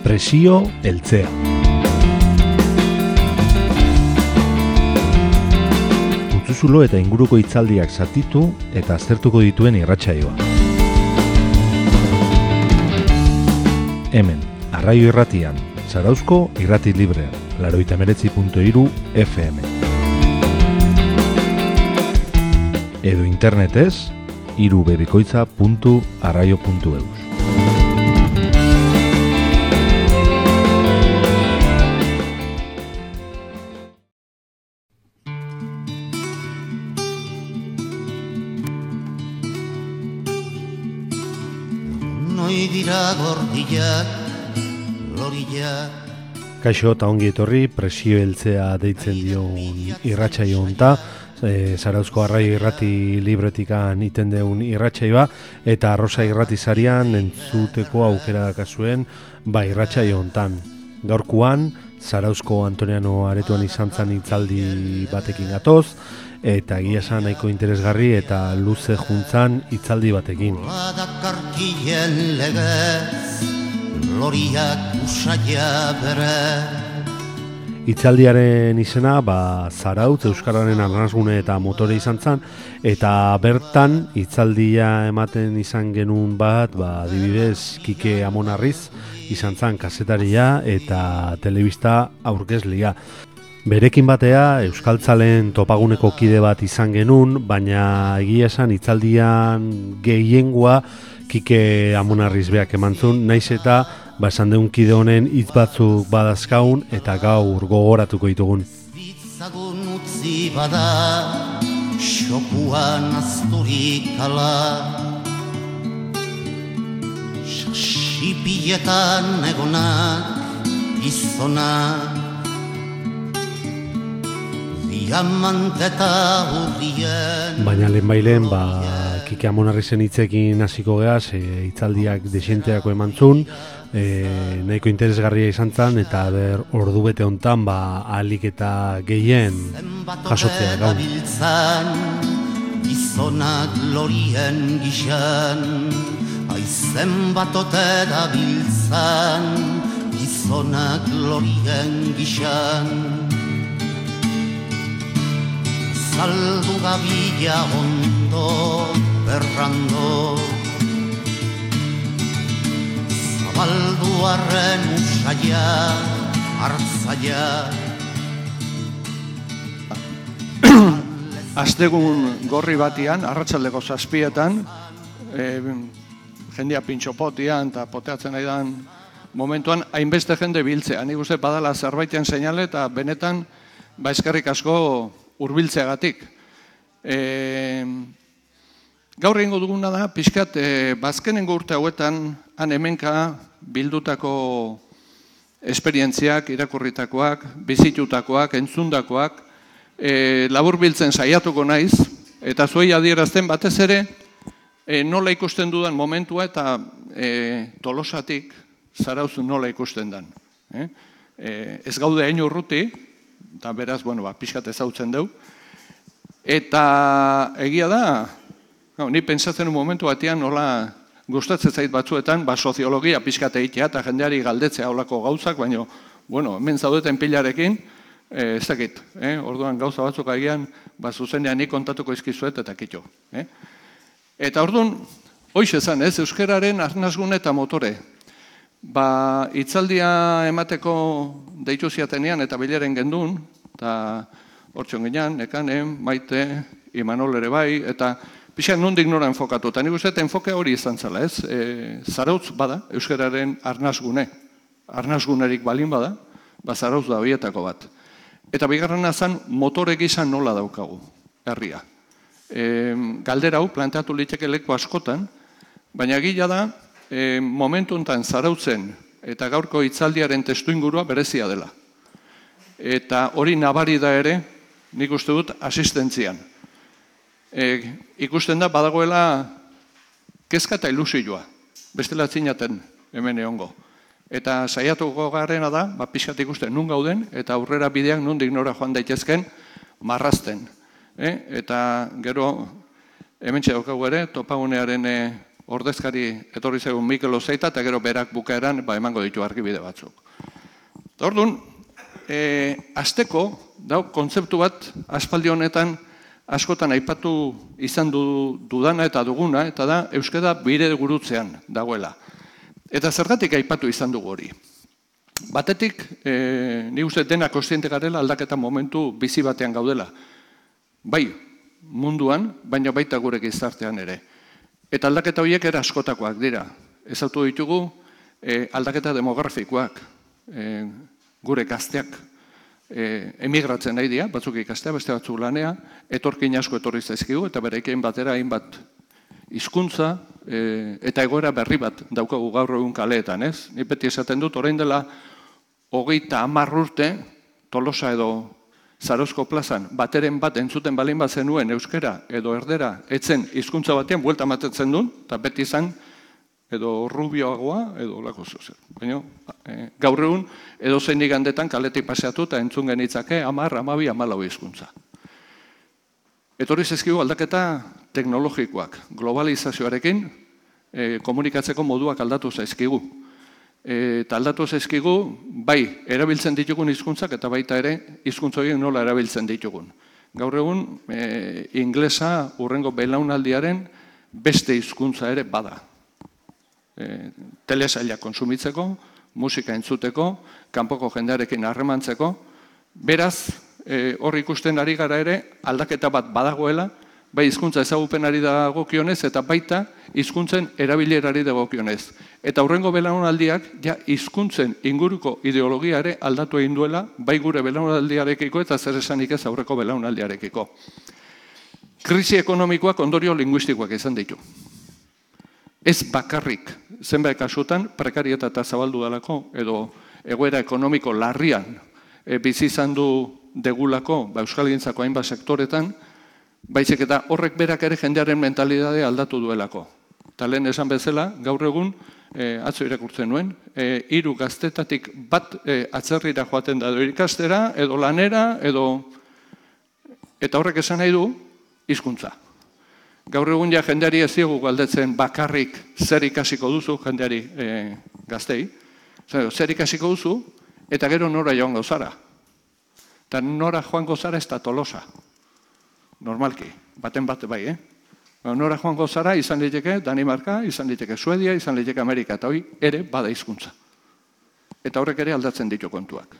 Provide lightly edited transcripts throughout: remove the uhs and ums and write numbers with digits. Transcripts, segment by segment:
Presio heltzea. Putzuzulo eta inguruko hitzaldiak zatitu eta aztertuko dituen irratsaioa. Hemen, Arraio Irratian, Zarauzko Irrati Librean, 89.3 FM. Edo internetez, irubebikoitza.arraio.eus. Kaixo eta ongi etorri, Presio heltzea deitzen dion irratsaio honta, Zarauzko Arraio Irrati Libretikan iten deun irratsaioa eta Arrosa Irrati Sarian entzuteko aukera dakazuen irratsaio hontan. Gaurkoan Zarauzko Antoniano Aretoan izan zen hitzaldi batekin gatoz eta egia esan nahiko interesgarri eta luze juntzan hitzaldi batekin. Hitzaldiaren izena Zarautz Euskararen arnasgune eta motore izan zen eta bertan hitzaldia ematen izan genuen adibidez Kike Amonarriz izan zen kazetaria eta telebista aurkezlia. Berekin batea Euskaltzalen topaguneko kide bat izan genuen, baina egia esan hitzaldian gehiengoa Kike Amonarriz beak emantzun, naiz eta esan deun kide honen hitz batzuk badazkaun eta gaur gogoratuko ditugun. Bitzagun utzi bada, xokuan azturik ala, sasipietan egonak gizonak, diamanteta hurrien. Baina lehenbailen, Kike Amonarrizen hitzekin hasiko geaz, hitzaldiak desienteako emantzun, nahiko interesgarria izan zen, eta ordu bete hontan ahalik eta gehien jasotzea gaun. Gizonak lorien gixan, aizen batote dabiltzan, gizonak lorien gixan. Saldu gabila ondo, berrando, zabalduarren usaia, hartzaia. Astegun gorri batian, arratsaldeko 7:00, jendea pintxopotian eta poteatzen aidan momentuan, hainbeste jende biltzea. Nik uste badala zerbaiten seinale eta benetan eskerrik asko hurbiltzeagatik. Gaur egingo duguna da, pixkat, bazkenengo urte hauetan, han hemenka bildutako esperientziak, irakurritakoak, bizitutakoak, entzundakoak, labur biltzen saiatuko naiz, eta zuei adierazten batez ere, nola ikusten dudan momentua eta Tolosatik Zarauz nola ikusten dan. Ez gaude hain urruti, eta beraz, pixkat ezautzen dugu. Eta egia da, ni pentsatzen momentu batean nola gustatzen zait batzuetan, soziologia pixkat egitea eta jendeari galdetzea olako gauzak, baina, hemen zaudeten pilarekin, ez dakit, orduan gauza batzuk agian, zuzenean nik kontatuko izkizuet eta kitxo. Eta orduan, hoiz esan, euskararen arnasgune eta motore. Hitzaldia emateko deitu ziatenean eta bileren gendun, eta hortxon ginean, Nekanen, Maite, Imanol ere bai, eta pixan nondik nora enfokatu. Eta nik uste, enfoke hori izan zela, Zarautz bada, euskararen arnasgune. Arnasgunerik balin bada, Zarautz da horietako bat. Eta bigarrena zen, motore gizan nola daukagu, herria. Galdera hau, planteatu liteke leku askotan, baina gila da, momentu enten Zarautzen eta gaurko hitzaldiaren testuingurua berezia dela. Eta hori nabari da ere, nik uste dut, asistentzian. Ikusten da, badagoela kezka eta ilusioa, bestela zinaten hemen egongo. Eta saiatuko garena da, pixkat ikusten nun gauden, eta aurrera bideak nondik nora joan daitezken marrazten. Eta gero, hemen txedokagu ere, topagunearen ordezkari etorri zegoen Mikel Ozeita, eta gero berak bukaeran emango ditu argibide batzuk. Orduan, hasteko, kontzeptu bat aspaldi honetan askotan aipatu izan dudana eta duguna, eta da euskara bide gurutzean dagoela. Eta zergatik aipatu izan dugu hori. Batetik, ni uste dena kontziente garela aldaketa momentu bizi batean gaudela. Bai, munduan, baina baita gure gizartean ere. Eta aldaketa horiek era askotakoak dira. Ezautu ditugu aldaketa demografikoak, gure gazteak emigratzen nahi dira, batzuk ikastea, beste batzuk lanea, etorkin asko etorri zaizkigu, eta berekin batera hainbat hizkuntza eta egoera berri bat daukagu gaur egun kaleetan, ez? Ni beti esaten dut, orain dela 30 urte, Tolosa edo Zarozko plazan, bateren bat entzuten balin bat zenuen euskera edo erdera etzen hizkuntza batean buelta ematetzen duen, eta beti izan edo rubioagoa edo lako zozer. Baina gaur egun edo zein igandetan kaletik paseatu eta entzun genitzake 10, 12, 14 hizkuntza. Etorri zaizkigu aldaketa teknologikoak, globalizazioarekin komunikatzeko moduak aldatu zaizkigu. Eta aldatu zaizkigu, bai, erabiltzen ditugun hizkuntzak eta baita ere hizkuntza horiek nola erabiltzen ditugun. Gaur egun, inglesa hurrengo belaunaldiaren beste hizkuntza ere bada. Telesailak kontsumitzeko, musika entzuteko, kanpoko jendearekin harremantzeko. Beraz, hor ikusten ari gara ere, aldaketa bat badagoela, bai hizkuntza ezagupenari dagokionez eta baita hizkuntzen erabilerari dagokionez. Eta hurrengo belaunaldiak ja hizkuntzen inguruko ideologia ere aldatu egin duela, bai gure belaunaldiarekiko eta zer esanik ez aurreko belaunaldiarekiko. Krisi ekonomikoak ondorio linguistikoak izan ditu. Ez bakarrik, zenbait kasutan, prekarietatea zabaldu dalako, edo egoera ekonomiko larrian bizi izan degulako euskalgintzako hainbat sektoretan, baizik eta horrek berak ere jendearen mentalidadea aldatu duelako. Eta lehen esan bezala, gaur egun, atzo irakurtzen nuen, 3 gaztetatik bat atzerrira joaten da edo ikastera, edo lanera, eta horrek esan nahi du, hizkuntza. Gaur egun ja jendeari ez diegu galdetzen bakarrik zer ikasiko duzu, jendeari gaztei, zer ikasiko duzu, eta gero nora joango zara. Eta nora joango zara ez da Tolosa. Normalki, baten bat bai, Nora joango zara izan liteke Danimarka, izan liteke Suedia, izan liteke Amerika, eta hori ere bada hizkuntza. Eta horrek ere aldatzen ditu kontuak.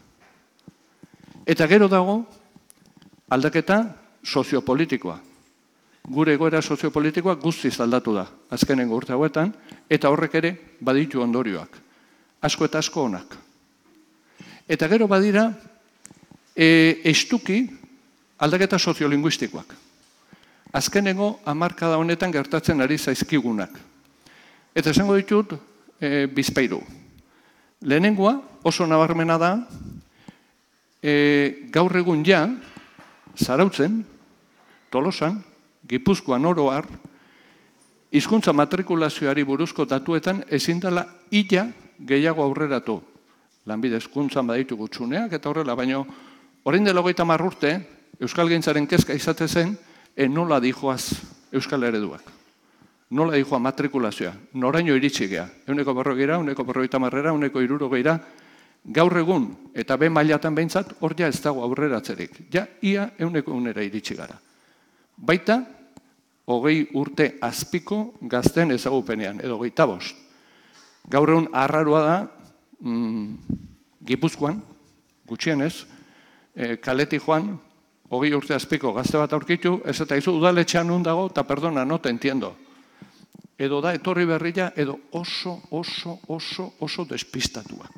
Eta gero dago aldaketa soziopolitikoa. Gure egoera soziopolitikoa guztiz aldatu da, azkenengo urte hauetan, eta horrek ere baditu ondorioak. Asko eta asko onak. Eta gero badira, estuki aldaketa soziolinguistikoak. Azkenengo hamarkada honetan gertatzen ari zaizkigunak. Eta esango ditut bizpahiru. Lehenengoa oso nabarmena da, gaur egun ja, Zarautzen, Tolosan, Gipuzkoan oro har, hizkuntza matrikulazioari buruzko datuetan ezin dela ia gehiago aurreratu. Lanbide hezkuntzan baditu gutxuneak eta horrela, baino orain dela 30 urte, euskalgintzaren kezka izate zen, nola dijoaz euskal ereduak. Nola dijoa matrikulazioa, noraino iritsi gea. 140, 150, 160, gaur egun, eta B mailatan behintzat, hor ja ez dago aurreratzerik. Ja, ia 100 iritsi gara. Baita, 20 urte azpiko gazten ezagupenean, edo 25. Gaur egun arraroa da, Gipuzkoan, gutxienez, kaletik joan, 20 urte azpiko gazte bat aurkitu, ez eta izu udaletxean nun dago, eta perdona, no te entiendo. Edo da etorri berria, edo oso despistatua.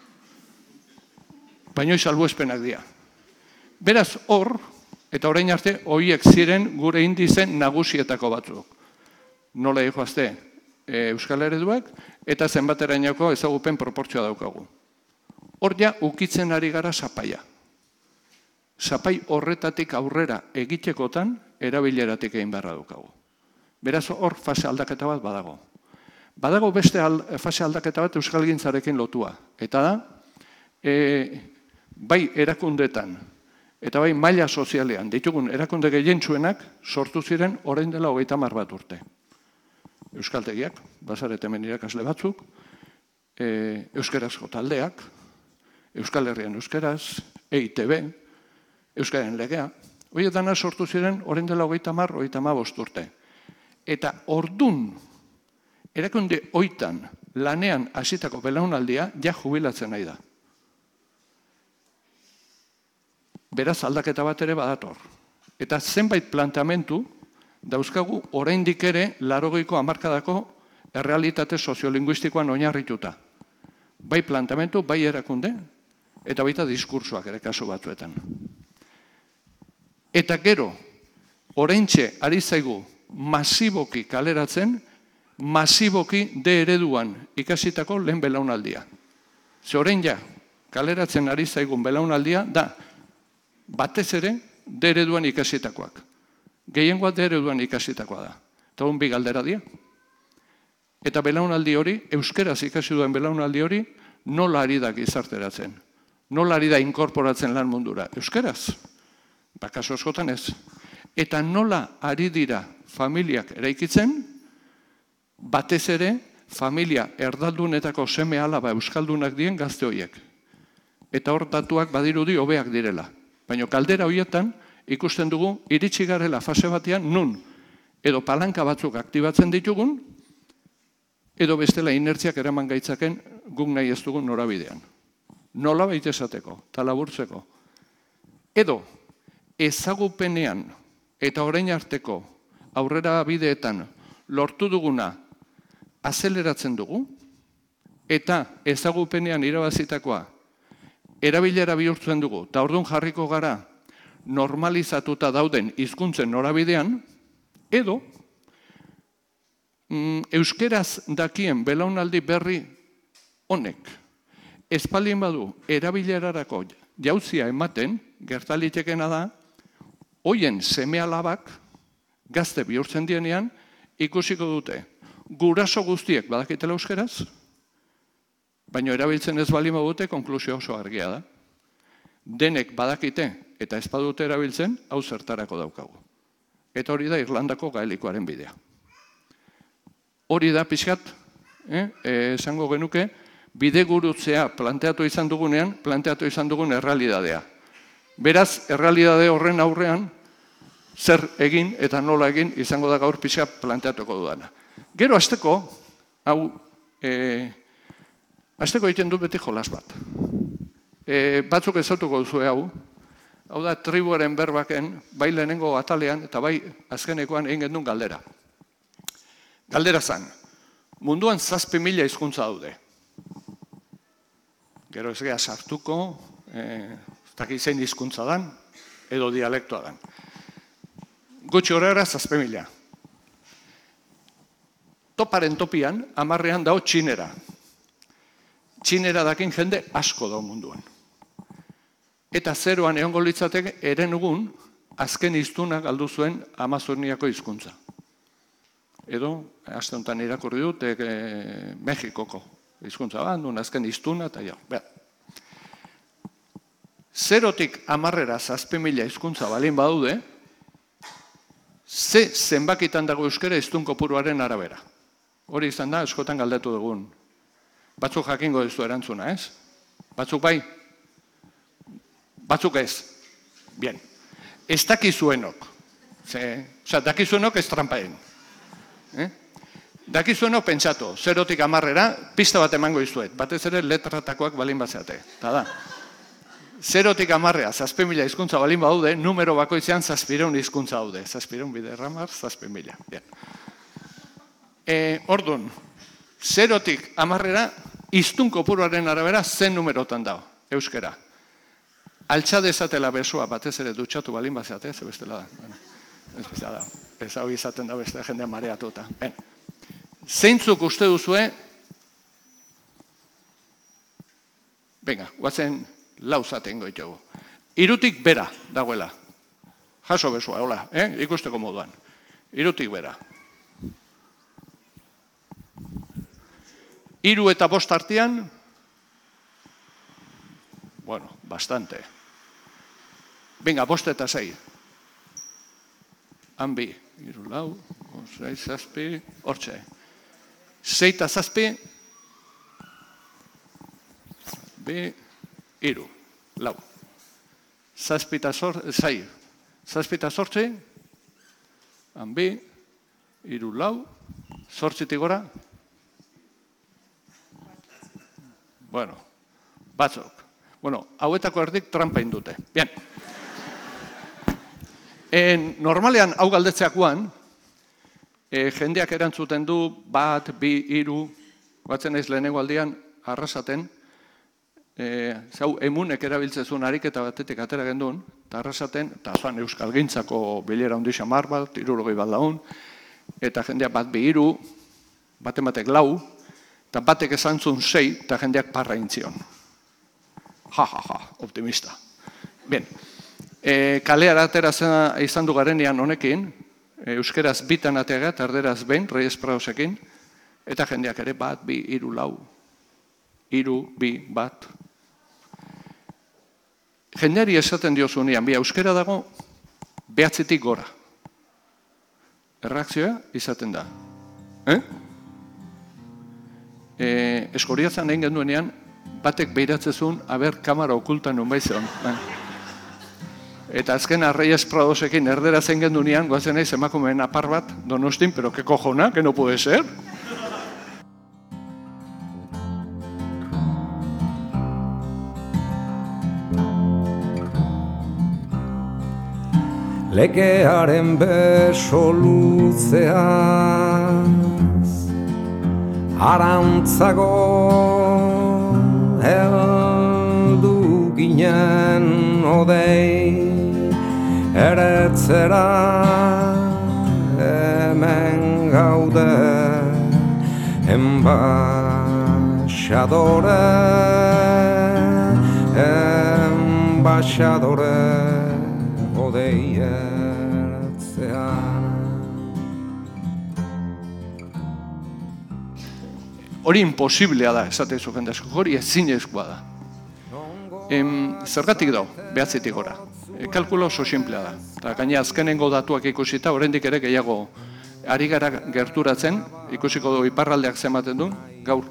Baina salbuespenak dira. Beraz hor, eta orain arte, horiek ziren gure indizen nagusietako batzuk. Nola dijoazte euskal ereduak, eta zenbaterainoko ezagupen proportzioa daukagu. Hor ja, ukitzen ari gara zapaia. Zapai horretatik aurrera egitekotan, erabileratik egin beharra daukagu. Beraz hor fase aldaketa bat badago. Badago beste fase aldaketa bat euskalgintzarekin lotua. Eta da, bai erakundetan, eta bai maila sozialean, ditugun erakunde gehientsuenak sortu ziren orain dela 30 urte. euskaltegiak, bazarete hemen irakasle batzuk, euskarazko taldeak, Euskal Herrian euskaraz, EITB, Euskaren legea, horietana sortu ziren orain dela 30-35 urte. Eta ordun, erakunde hoitan lanean hasitako belaunaldia ja jubilatzen nahi da. Beraz aldaketa bat ere badator. Eta zenbait planteamendu dauzkagu oraindik ere 80ko hamarkadako errealitate soziolinguistikoan oinarrituta. Bai planteamendu, bai erakunde, eta baita diskursoak ere kasu batzuetan. Eta gero, oraintxe ari zaigu masiboki kaleratzen, masiboki D ereduan ikasitako lehen belaunaldia. Ze orain ja, kaleratzen ari zaigun belaunaldia da, batez ere D ereduan ikasitakoak. Gehiengoa D ereduan ikasitakoa da. Eta hon bi galdera dira. Eta belaunaldi hori, euskeraz ikasi duen belaunaldi hori, nola ari da gizarteratzen? Nola ari da inkorporatzen lan mundura? Euskeraz? Kasu askotan ez. Eta nola ari dira familiak eraikitzen, batez ere familia erdaldunetako seme alaba euskaldunak dien gazte horiek. Eta hor datuak badirudi hobeak direla. Baina kaldera horietan ikusten dugu iritsi garela fase batean nun edo palanka batzuk aktibatzen ditugun, edo bestela inertziak eraman gaitzaken guk nahi ez dugun norabidean. Nola baita esateko, talaburtzeko. Edo ezagupenean eta orain arteko aurrera bideetan lortu duguna azeleratzen dugu, eta ezagupenean irabazitakoa erabilera bihurtzen dugu, eta orduan jarriko gara normalizatuta dauden hizkuntzen norabidean, edo euskeraz dakien belaunaldi berri honek espaldin badu erabilerarako jauzia ematen, gertalitekena da, hoien seme-alabak gazte bihurtzen dienean ikusiko dute guraso guztiek badakitela euskeraz, baina erabiltzen ez baldin badute konklusio oso argia da. Denek badakite eta ez badute erabiltzen, hau zertarako daukagu. Eta hori da Irlandako gaelikoaren bidea. Hori da pixkat, esango genuke, bidegurutzea planteatu izan dugunean, planteatu izan dugun errealidadea. Beraz, errealidade horren aurrean, zer egin eta nola egin izango da gaur pixkat planteatuko dudana. Gero, hasteko, hau, hasteko egiten du beti jolas bat. Batzuk ezautuko duzue hau da tribuaren berbaken, bai lehenengo atalean eta bai azkenekoan egin gendun galdera. Galdera zan, munduan 7.000 hizkuntza daude. Gero ez geha sartuko, ez dakit zein hizkuntza dan, edo dialektoa dan. Gutxi horrela 7.000. Toparen topian, 10ean dao txinera. Txinera dakin jende asko da munduan. Eta zeroan egongo litzateke erenugun azken hiztuna galdu zuen Amazoniako hizkuntza. Edo, aste honetan irakurri dut, Mexikoko hizkuntza bat, nun azken hiztuna, eta ja. Zerotik 10era 7.000 hizkuntza balin badaude, zenbakitan dago euskara hiztun kopuruaren arabera. Hori izan da, askotan galdetu dugun. Batzuk jakingo dizu erantzuna, ez? Batzuk bai? Batzuk ez? Bien. Ez dakizuenok. Dakizuenok ez trampaen. Dakizuenok pentsatu. 0tik 10era, pista bat emango izuet. Batez ere letratakoak balin batzeate. Eta da. 0tik 10era, 7.000 hizkuntza balin badaude, numero bakoitzean 700 hizkuntza daude. 700 biderramar, 7.000. Bien. Orduan, 0tik 10era, hiztun kopuruaren arabera zen numerotan dago, euskera. Altxa dezatela besoa batez ere dutxatu balin bazeate, ze bestela da. Ez bestela da. Ez hau izaten da beste jendea mareatuta. Zeintzuk uste duzue, venga, guatzen lauzaten goitugu. 3tik bera dagoela. Jaso besoa, hola, ikusteko moduan. 3tik bera. 3 eta 5 artean, bueno, bastante. Venga, 5 eta 6. Han bi, 3, 4, 5, 6, 7, hortxe. 6 eta 7, B, 3, 4. 7 eta 8, 7 eta 8, han B, 3, 4, 8 gora. Bueno, batzuk. Bueno, hauetako erdik trampa indute. Bien. Normalean, hau galdetzeakoan, jendeak erantzuten du, 1, 2, 3, batzen naiz lehenengo aldian, arrasaten, zau emunek erabiltzezun ariketa batetik atera gendun, eta arrasaten, eta zoan Euskalgintzako bilera hundi xamar bat, 60 bat laun, eta jendeak 1, 2, 3, batek 4, eta batek esantzun 6, eta jendeak parra intzion. Ja, optimista. Bien, kaleara atera izan du garenean honekin, euskeraz bitan ateaga, eta erderaz behin, Reyes Pradosekin, eta jendeak ere 1, 2, 3, 4, 3, 2, 1. Jendeari esaten diozunean, euskera dago, 9tik gora. Erreakzioa izaten da. Eskoriatzen egin genduenean, batek behiratzezun, aber, kamara okultan nun baizion. Eta azken Reyes Pradosekin erdera zen genduenean, goazen naiz emakumeen apar bat, Donostin, pero que cojona, que no puede ser. Lekearen beso luzeaz arantzago heldu ginen odei eretzera hemen gaude embaixadore odei hori imposiblea da, esate zu jende asko, hori ezinezkoa da. Zergatik dau, 9tik gora. Kalkulo oso simplea da. Eta gaina azkenengo datuak ikusita, oraindik ere gehiago ari gara gerturatzen, ikusiko du iparraldeak zenbaten duen, gaur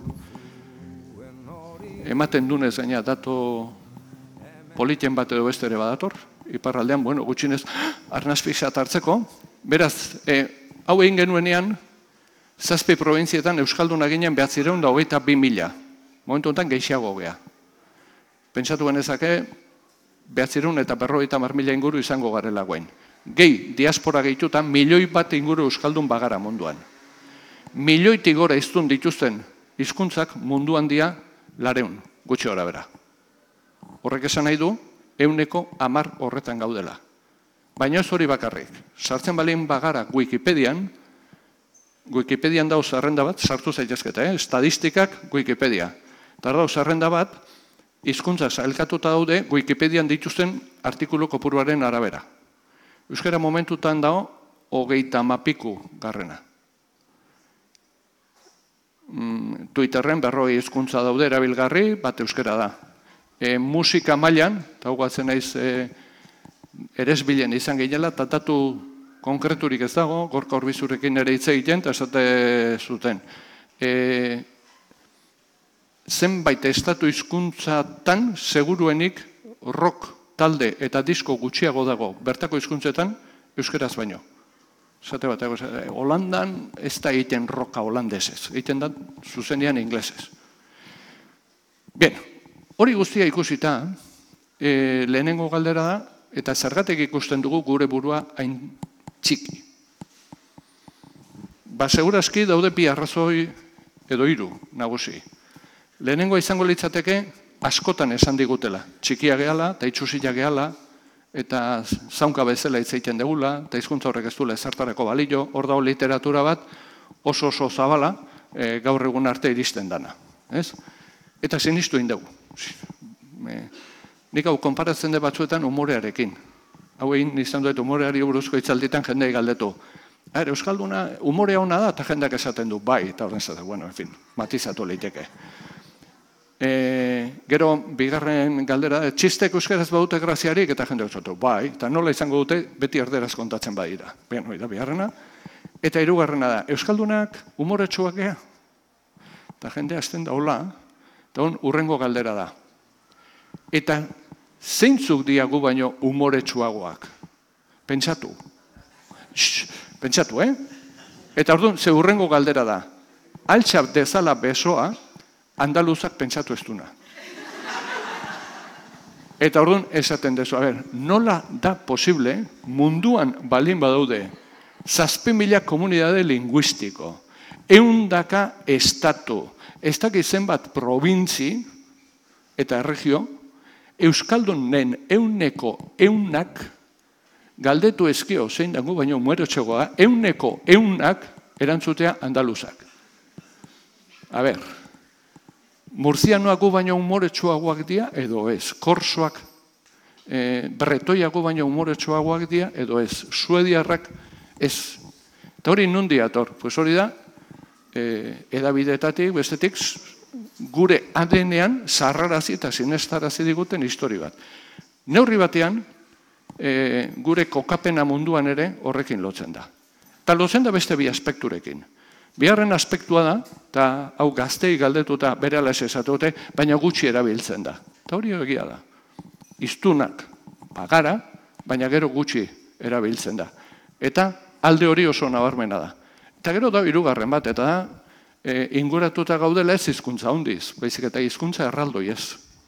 ematen dunez gaina datu politien bat edo beste ere badator, iparraldean, bueno, gutxinez arnazpixat hartzeko. Beraz, hau egin genuenean, 7 probintzietan Euskalduna ginen 922.000. Momentu honetan gehiago gea. Pentsatu genezake, 950.000 inguru izango garela guen. Gehi, diaspora gehitutan, 1.000.000 bat inguru Euskaldun bagara munduan. 1.000.000tik gora hiztun dituzten hizkuntzak munduan dia 200, gutxi gora bera. Horrek esan nahi du, 110 horretan gaudela. Baina ez hori bakarrik. Sartzen balin bagara Wikipedian dauz zerrenda bat, sartu zaitezketa, estadistikak Wikipedia. Eta dauz zerrenda bat, hizkuntzak sailkatuta daude Wikipedian dituzten artikulu kopuruaren arabera. Euskara momentutan dago, 30 garrena. Twitterren 40 hizkuntza daude erabilgarri, bat euskara da. Musika mailan, eta guatzen naiz eresbilen izan gehiela, eta datu konkreturik ez dago, Gorka Orbizurekin ere hitz egiten, eta esate zuten. Zenbait estatu hizkuntzatan seguruenik rock talde eta disko gutxiago dago bertako hizkuntzetan euskeraz baino. Esate bateko, Holandan ez da egiten rocka holandesez, egiten da zuzenean inglesez. Bien, hori guztia ikusita, lehenengo galdera da, eta zergatik ikusten dugu gure burua hain txiki. Segurazki daude bi arrazoi edo 3 nagusi. Lehenengo izango litzateke askotan esan digutela. Txikia gehala, eta itxusia gehala, eta zaunka bezala hitz egiten degula, eta hizkuntza horrek ez duela ezertarako balio, hor dago literatura bat oso zabala gaur egun arte iristen dana. Eta sinistu egin dugu. Nik hau konparatzen de batzuetan humorearekin. Hau egin izan duet humoreari buruzko hitzalditan jendei galdetu. Euskalduna humorea hona da, eta jendeak esaten du, bai, eta horren zaten, bueno, en fin, matizatu leiteke. Gero, bigarren galdera, txistek euskeraz badute graziarik, eta jende esatu, bai, eta nola izango dute, beti erderaz kontatzen badira. Bien, hori da, bigarrena. Eta hirugarrena da, euskaldunak humoretsuak gea, eta jende hasten daula, eta urrengo galdera da. Eta zeintzuk diagu baino umoretsuagoak? Pentsatu. Pentsatu, Eta orduan, ze urrengo galdera da. Altxap dezala besoa, andaluzak pentsatu ez duna. Eta orduan, esaten dezu, nola da posible munduan balin badaude 7.000 komunidade linguistiko, 100 estatu, ez dakit zenbat probintzi eta erregio, Euskaldunen 100% galdetu ezkio zein dago baino muerotxegoa, 100% erantzutea andaluzak. Murzianoak baino umoretsuagoak dira, edo ez. Korsoak, bretoiago baino umoretsuagoak dira, edo ez. Suediarrak ez. Eta hori nundi ator? Pues hori da, edabideetatik, bestetik, gure ADN-ean zarrarazi eta sinestarazi diguten histori bat. Neurri batean, gure kokapena munduan ere horrekin lotzen da. Eta lotzen da beste bi aspekturekin. Biharren aspektua da, eta hau gaztei galdetuta berehala esatute, baina gutxi erabiltzen da. Eta hori egia da. Hiztunak bagara, baina gero gutxi erabiltzen da. Eta alde hori oso nabarmena da. Eta gero da hirugarren bat, eta da, inguratuta gaudela ez hizkuntza handiz, baizik eta hizkuntza erraldoi ez.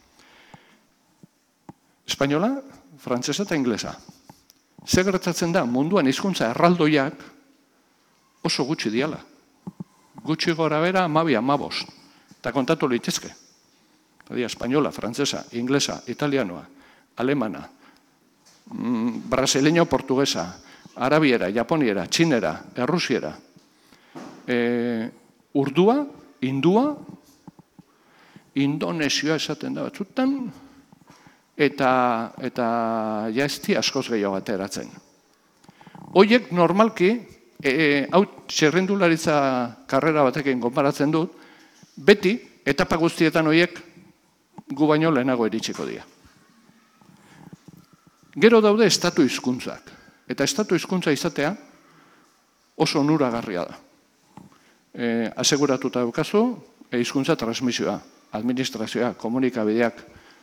Espainola, frantsesa eta inglesa. Ze gertatzen da, munduan hizkuntza erraldoiak oso gutxi diala. Gutxi gora bera 12-15. Eta kontatu litezke. Espainola, frantsesa, inglesa, italianoa, alemana, brasileño, portuguesa, arabiera, japoniera, txinera, errusiera, urdua, hindua, indonesioa esaten da batzutan, eta jaizti askoz gehiago ateratzen. Hoiek normalki, hau txerrendularitza karrera batekin konparatzen dut, beti, etapa guztietan hoiek gu baino lehenago iritsiko dira. Gero daude estatu hizkuntzak. Eta estatu hizkuntza izatea oso onuragarria da. Aseguratuta daukazu, hizkuntza transmisioa, administrazioa, komunikabideak,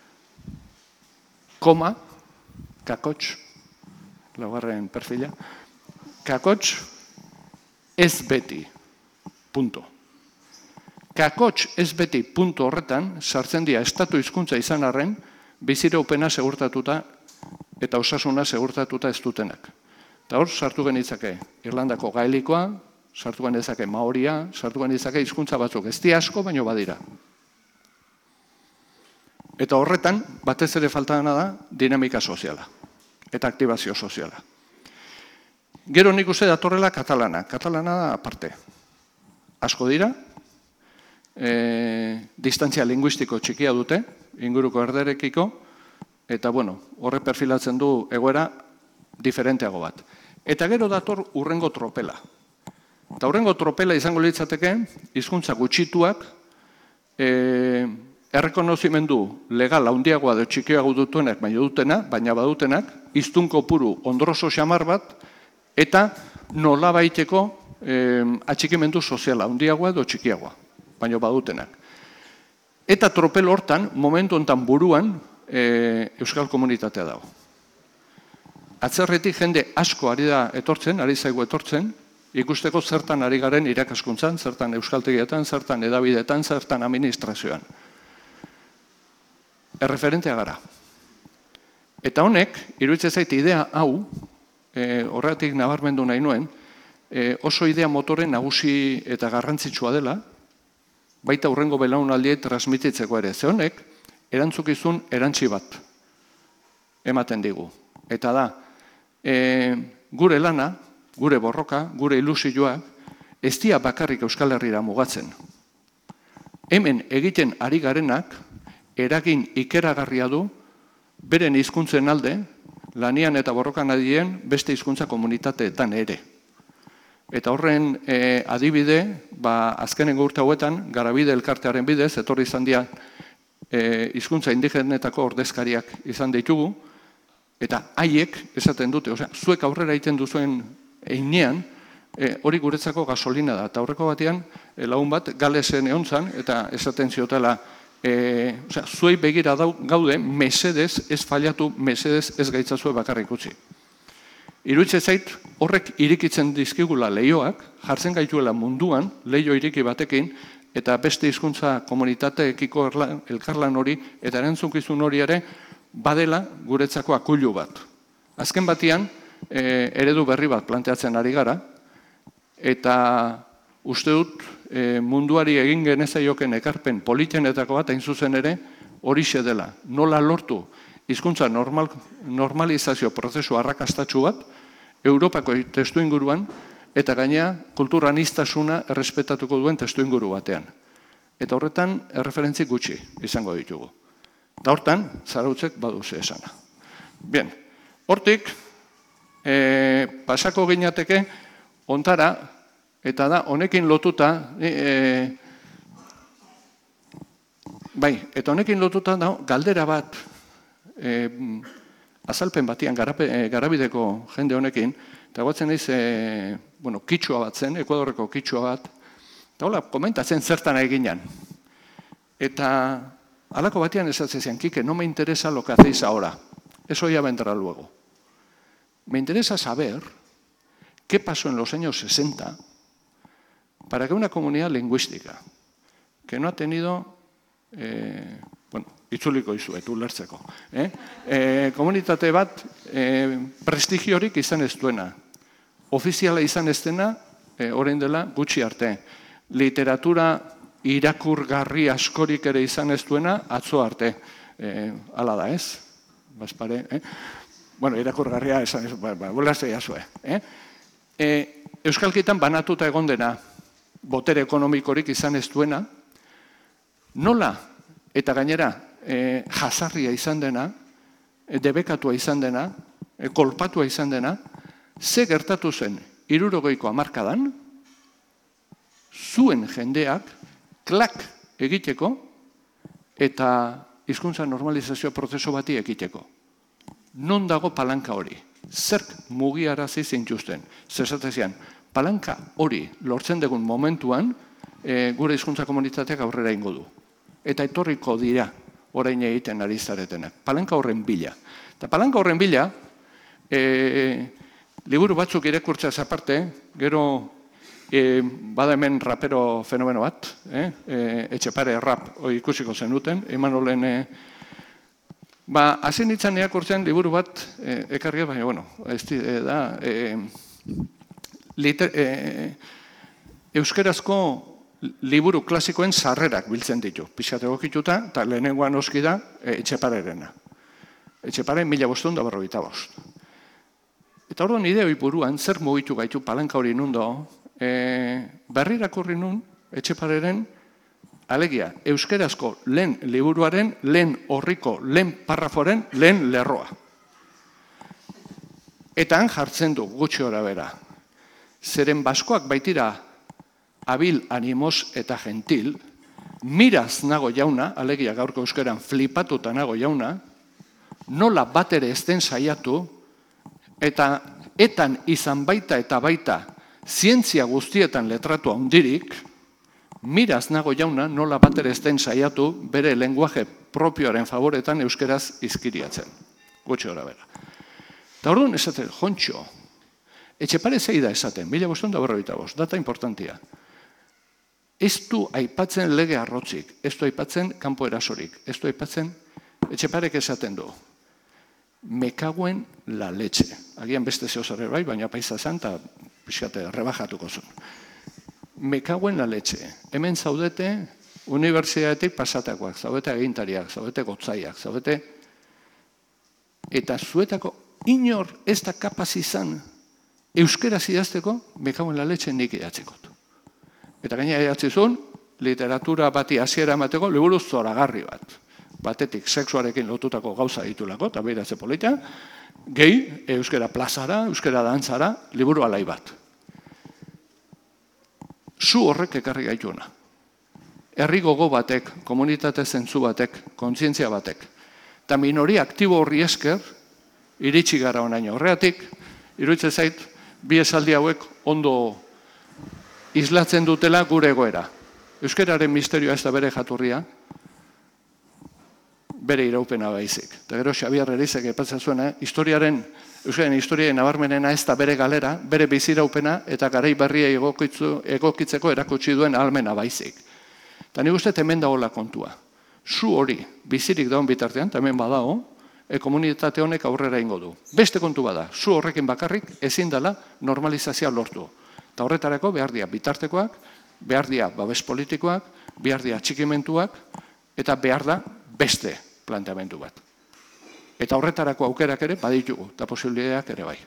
koma, kakots, laugarren perfila, kakots ez beti, punto. Kakots ez beti punto horretan, sartzen dira estatu hizkuntza izan arren, biziraupena segurtatuta eta osasuna segurtatuta ez dutenak. Eta hor, sartu genitzake Irlandako gaelikoa, sartu genitzake maoria, sartu genitzake hizkuntza batzuk. Ez di asko, baino badira. Eta horretan, batez ere faltana da, dinamika soziala eta aktibazio soziala. Gero nik uste datorrela katalana. Katalana da aparte. Asko dira, distantzia linguistiko txikia dute, inguruko erderekiko, eta horre perfilatzen du egoera diferenteago bat. Eta gero dator urrengo tropela. Eta urrengo tropela izango litzateke, hizkuntza gutxituak, errekonozimendu legal handiagoa edo txikiago dutenak, baina badutenak, hiztun kopuru ondroso xamar bat, eta nolabaiteko atxikimendu soziala handiagoa edo txikiagoa, baina badutenak. Eta tropel hortan, momentu hontan buruan, euskal komunitatea dago. Atzerretik jende asko ari zaigu etortzen, ikusteko zertan ari garen irakaskuntzan, zertan euskaltegietan, zertan edabidetan, zertan administrazioan. Erreferentea gara. Eta honek, iruditzen zait idea hau, horretik nabarmendu nahi nuen, oso idea motoren nagusi eta garrantzitsua dela, baita hurrengo belaunaldiei transmititzeko ere. Ze honek, erantzukizun erantzi bat ematen digu. Eta da, gure lana, gure borroka, gure ilusioa, ez dira bakarrik Euskal Herrira mugatzen. Hemen egiten ari garenak, eragin ikeragarria du, beren hizkuntzen alde, lanian eta borrokan adien beste hizkuntza komunitateetan ere. Eta horren adibide, azkenengo urte hauetan, Garabide elkartearen bidez, etorri izan dira hizkuntza indigenetako ordezkariak izan ditugu, eta haiek esaten dute, zuek aurrera egiten duzuen einean, hori guretzako gasolina da. Eta aurreko batean, lagun bat, Galesen egon zan, eta esaten ziotela, zuei begira gaude, mesedez ez fallatu, mesedez ez gaitzazue bakarrik utzi. Iruditzen zait, horrek irikitzen dizkigula lehioak, jartzen gaituela munduan, lehio iriki batekin, eta beste hizkuntza komunitateekiko elkarlan hori, eta erantzunkizun hori ere, badela guretzako akuilu bat. Azken batean, eredu berri bat planteatzen ari gara, eta uste dut munduari egin genezaioken ekarpen politenetako bat, hain zuzen ere, horixe dela. Nola lortu hizkuntza normalizazio prozesu arrakastatsu bat, Europako testuinguruan, eta gainea kultur aniztasuna errespetatuko duen testuinguru batean. Eta horretan, erreferentzi gutxi izango ditugu. Eta hortan, Zarautzek baduze esana. Bien, hortik, pasako ginateke, ontara, eta da, honekin lotuta, eta honekin lotuta da, galdera bat, azalpen batian garabideko jende honekin, eta guatzen naiz, kitsua bat zen, Ekuadorreko kitsua bat, eta hola, komentatzen zertan eginan. Eta halako batean esatzen zian, Kike, no me interesa lo que hacéis ahora, eso ya vendrá luego. Me interesa saber qué pasó en los años 60 para que una comunidad lingüística, que no ha tenido, itzuliko izuet, ulertzeko, komunitate bat prestigiorik izan ez duena, ofiziala izan ez dena, orain dela gutxi arte, literatura irakurgarri askorik ere izan ez duena, atzo arte, hala da ez, bazpare, irakurgarria esan ez, buelazte jazue. Euskalkitan banatuta egon dena, botere ekonomikorik izan ez duena, nola eta gainera jazarria izan dena, debekatua izan dena, kolpatua izan dena, ze gertatu zen 60ko hamarkadan, zuen jendeak klak egiteko eta hizkuntza normalizazio prozesu bati egiteko. Non dago palanka hori? Zerk mugiarazi zintuzten? Zesatezian, palanka hori lortzen dugun momentuan gure hizkuntza komunitateak aurrera ingo du. Eta etorriko dira orain egiten ari zaretenak. Palanka horren bila. Eta palanka horren bila, liburu batzuk irakurtzeaz aparte, gero bada hemen rapero fenomeno bat, Etxepare rap ikusiko zenuten, Imanolen hasi nintzen irakurtzen liburu bat ekarria, baina, ez da, euskerazko liburu klasikoen sarrerak biltzen ditu. Pixkat egokituta, eta lehenengoan oski da, Etxeparerena. Etxepare 1545. Eta orduan ideoi buruan, zer mugitu gaitu palanka hori nundo, berrirakurri nun, Etxepareren, alegia, euskerazko lehen liburuaren, lehen horriko, lehen parraforen, lehen lerroa. Eta han jartzen du, gutxi ora bera. Zeren baskoak baitira abil, animos eta gentil, miraz nago jauna, alegia gaurko euskeran flipatuta nago jauna, nola bat ere ez den saiatu, eta etan izan baita eta baita zientzia guztietan letratu handirik, miraz nago jauna nola bat ere ez den saiatu bere lenguaje propioaren favoretan euskeraz izkiriatzen. Gutxi ora bera. Eta orduan esaten, Jontxo, Etxepare zei da esaten, 1545, data importantia. Ez du aipatzen lege arrotzik, ez du aipatzen kanpo erasorik, ez du aipatzen Etxeparek esaten du. Me caguen la leche. Agian beste zeozare bai, baina paisa zan, eta pixkate rebajatuko zuen. Me caguen la leche. Hemen zaudete unibertsitatetik pasatakoak, zaudete agintariak, zaudete gotzaiak, zaudete... Eta zuetako inor ez da kapaz izan euskeraz idazteko, me caguen la leche nik idatzekot. Eta gaina idatzizun, literatura bati hasiera emateko, liburu zoragarri bat. Batetik sexuarekin lotutako gauza ditulako, eta behiratze polita, gehi, euskera plazara, euskera dantzara, liburu alai bat. Zu horrek ekarri gaituena. Herri gogo batek, komunitate zentzu batek, kontzientzia batek. Eta minori aktibo horri esker, iritsi gara onaino. Horregatik, iruditzen zait, bi esaldi hauek ondo islatzen dutela gure egoera. Euskararen misterioa ez da bere jatorria, bere iraupena baizik. Eta gero Xabier Erizek aipatzen zuena, Euskararen historiaren nabarmenena ez da bere galera, bere biziraupena eta garai berriei egokitzeko erakutsi duen ahalmena baizik. Eta nik uste hemen dagoela kontua. Zu hori bizirik dagoen bitartean, eta hemen badago, komunitate honek aurrera ingo du. Beste kontu bada, zu horrekin bakarrik ezin dela normalizazioa lortu. Eta horretarako behar dira bitartekoak, behar dira babes politikoak, behar dira atxikimentuak, eta behar da beste planteamendu bat. Eta horretarako aukerak ere baditugu, eta posibilitateak ere bai.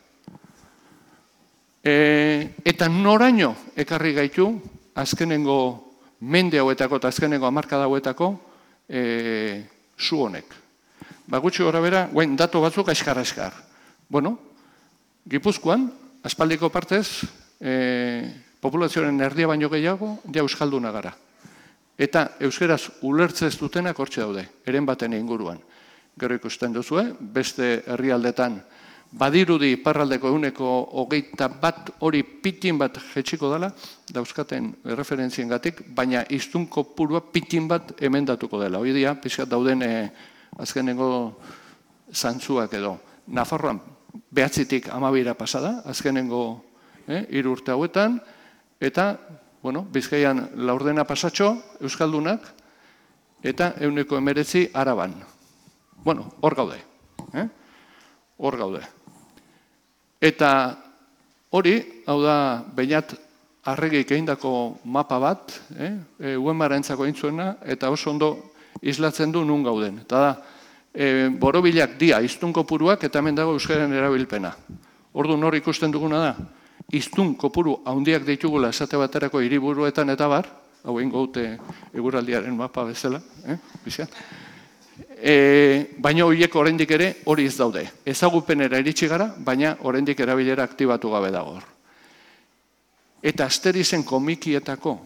Eta noraino ekarri gaitu, azkenengo mende hauetako eta azkenengo hamarkada hauetako zu honek. Gutxi gora bera, guain datu batzuk askar. Bueno, Gipuzkoan, aspaldiko partez, populazioaren erdia baino gehiago, ja euskalduna gara. Eta euskeraz ulertzez dutenak hortxe daude, eren baten inguruan. Gero ikusten duzue, beste herrialdetan badirudi iparraldeko 21% hori pitin bat jetxiko dela, dauzkaten referentziengatik, baina hiztun kopurua pitin bat emendatuko dela. Hoi dia, pixkat dauden azkenengo zantzuak edo. Nafarroan 9tik 12 pasada, azkenengo 3 urte hauetan, eta Bizkaian laurdena pasatxo, euskaldunak, eta 19 Araban. Hor gaude. Hor gaude. Eta hori, hau da, Beñat Arregik egindako mapa bat, Uemarentzako intzuena, eta oso ondo islatzen du nun gauden. Eta da, borobilak dia hiztun kopuruak eta hemen dago euskaren erabilpena. Orduan hor ikusten duguna da, hiztun kopuru handiak ditugula esate baterako hiriburuetan eta bar, hau egingo dute eguraldiaren mapa bezala, baina horiek oraindik ere hori ez daude. Ezagupenera iritsi gara, baina oraindik erabilera aktibatu gabe dago hor. Eta Asterizen komikietako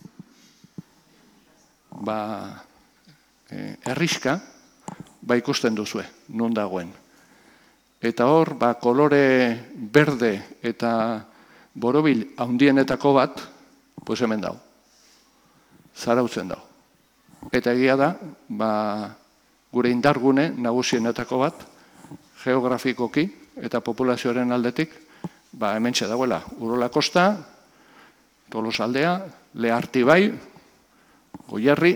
herriska ikusten duzue, non dagoen. Eta hor, kolore berde eta borobil handienetako bat, hemen dago. Zarautzen dago. Eta egia da, gure indargune nagusienetako bat, geografikoki eta populazioaren aldetik, hementxe dagoela. Urola Kosta, Tolosaldea, Leartibai, Goierri,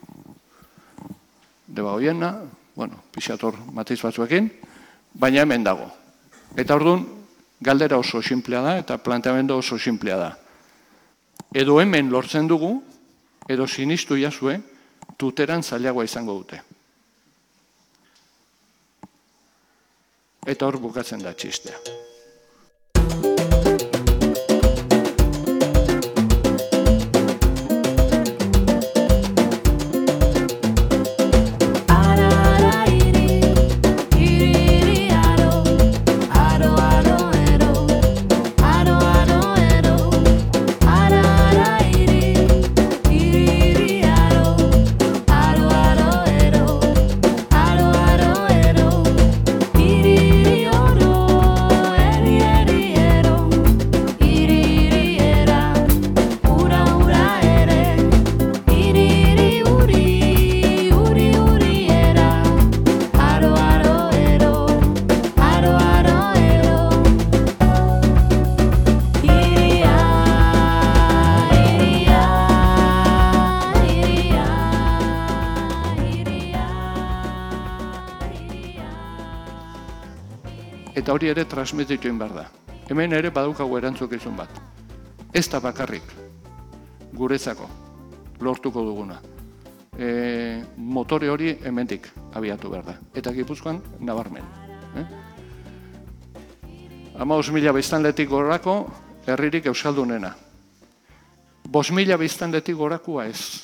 Debagoiena, pixator matiz batzuekin, baina hemen dago. Eta orduan, galdera oso sinplea da eta planteamendu oso sinplea da. Edo hemen lortzen dugu, edo sinistu jazue, tuteran zailagoa izango dute. Eta hor bukatzen da txistea. Eta hori ere transmititu behar da. Hemen ere badaukagu erantzukizun bat. Ez da bakarrik guretzako lortuko duguna. Motore hori hemendik abiatu behar da. Eta Gipuzkoan nabarmen. 15.000 biztanletik gorako herririk euskaldunena. 5.000 biztanletik gorakoa ez.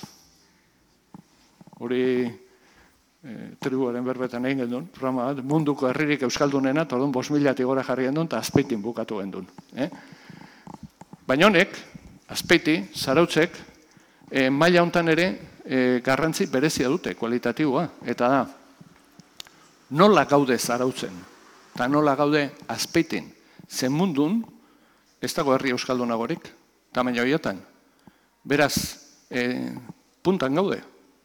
Hori tribuaren berbetan egin gendun, programa bat, munduko herririk euskaldunena, eta orduan 5.000 gora jarri gendun, eta Azpeitin bukatu gendun. Baina honek, Azpeiti, Zarautzek, maila hontan ere garrantzi berezia dute, kualitatiboa, eta da, nola gaude Zarautzen, eta nola gaude Azpeitin, zen mundun, ez dago herri euskaldunagorik, tamaina horietan. Beraz, puntan gaude.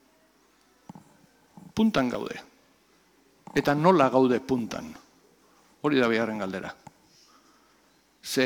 Puntan gaude. Eta nola gaude puntan? Hori da bigarren galdera. Ze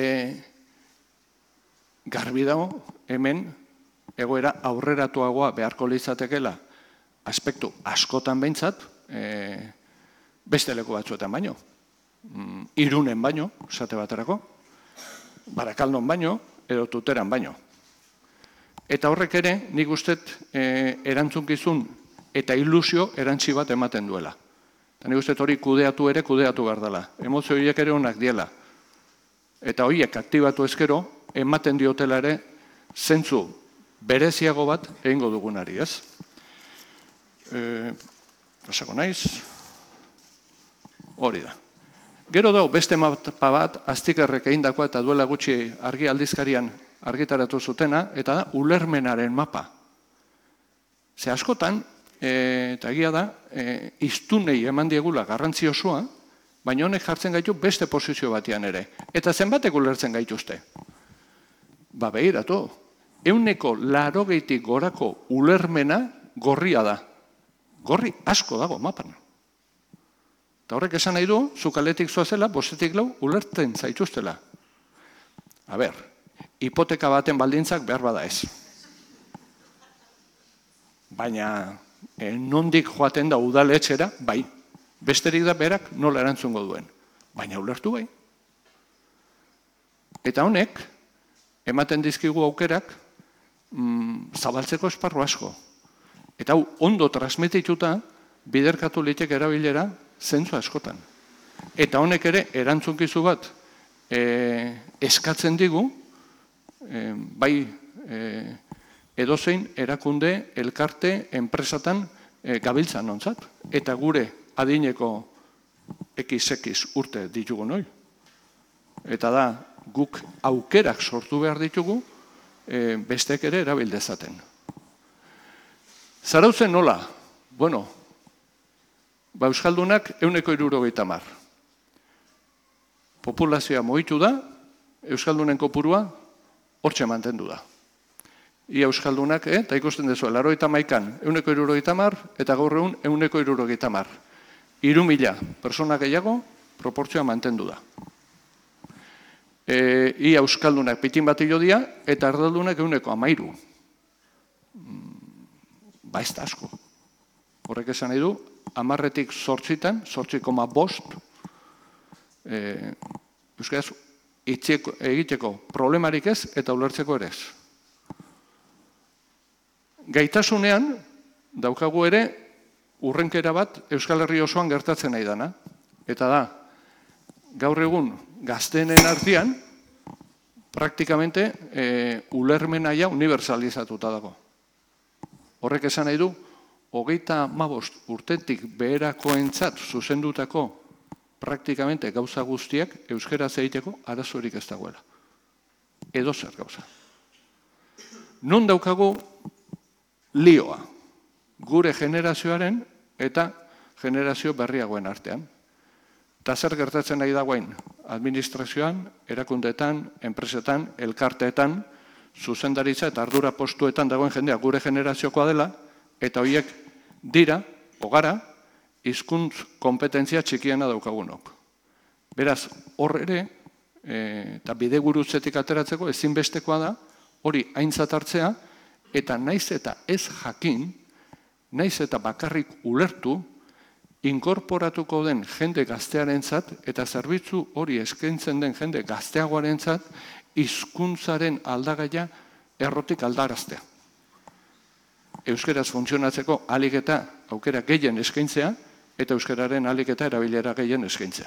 garbi dago hemen egoera aurreratuagoa beharko litzatekeela aspektu askotan behintzat, beste leku batzuetan baino. Irunen baino, esate baterako, Barakaldon baino, edo Tuteran baino. Eta horrek ere, nik ustet erantzunkizun eta ilusio erantzi bat ematen duela. Eta nik ustet hori kudeatu behar dela. Emozio horiek ere honak diela. Eta horiek aktibatu ezkero, ematen diotela ere, zentzu bereziago bat egingo dugunari, ez? Pasako naiz. Hori da. Gero dago beste mapa bat, Aztikerrek egindakoa eta duela gutxi argi aldizkarian argitaratu zutena, eta da ulermenaren mapa. Ze askotan, eta egia da, hiztunei eman diegula garrantzi osoa, baina honek jartzen gaitu beste posizio batean ere. Eta zenbatek ulertzen gaituzte? Behiratu, 180 gorako ulermena gorria da. Gorri asko dago mapan. Eta horrek esan nahi du, zukaletik zoazela, 5-6 ulertzen zaituztela. A ber, hipoteka baten baldintzak behar bada ez. Baina, nondik joaten da udaletxera, bai. Besterik da berak nola erantzungo duen. Baina ulertu bai. Eta honek, ematen dizkigu aukerak, zabaltzeko esparru asko. Eta hau, ondo transmitituta, biderkatu litek erabilera, zentzu askotan. Eta honek ere, erantzunkizu bat, eskatzen digu, bai edozein erakunde, elkarte, enpresatan gabiltzan ontzat. Eta gure adineko x urte ditugu noi. Eta da, guk aukerak sortu behar ditugu, bestek ere erabildezaten. Zarautzen nola? Bueno, Euskaldunak 160. Populazioa mohitu da, Euskaldunen kopurua hortxe mantendu da. Ia Euskaldunak, eta ikusten dezu, 81an 160, eta gaur egun 160. 3.000 persona gehiago, proportzioa mantendu da. Ia Euskaldunak pitin bat ilo dia, eta erdaldunak 113. Ez da asko. Horrek esan nahi du, 10-tik 8, 8,5, euskaraz egiteko problemarik ez eta ulertzeko ere ez. Gaitasunean daukagu ere urrenkera bat Euskal Herri osoan gertatzen nahi dana. Eta da, gaur egun gazteenen artean, praktikamente ulermenaia universalizatuta dago. Horrek esan nahi du, 35 urtetik beherakoentzat zuzendutako praktikamente gauza guztiak euskaraz egiteko arazorik ez dagoela. Edo zer gauza. Non daukagu lioa, gure generazioaren eta generazio berriagoen artean. Eta zer gertatzen nahi dagoen administrazioan, erakundeetan, enpresetan, elkarteetan, zuzendaritza eta ardura postuetan dagoen jendea gure generaziokoa dela, eta horiek dira, ogara, hizkuntz kompetentzia txikiena daukagunok. Beraz, hor ere, eta bidegurutzetik ateratzeko ezinbestekoa da, hori aintzat hartzea, eta naiz eta ez jakin, naiz eta bakarrik ulertu, inkorporatuko den jende gaztearentzat eta zerbitzu hori eskaintzen den jende gazteagoarentzat hizkuntzaren aldagaia errotik aldaraztea. Euskaraz funtzionatzeko ahalik eta aukera gehien eskaintzea eta euskararen ahalik eta erabilera gehien eskaintzea.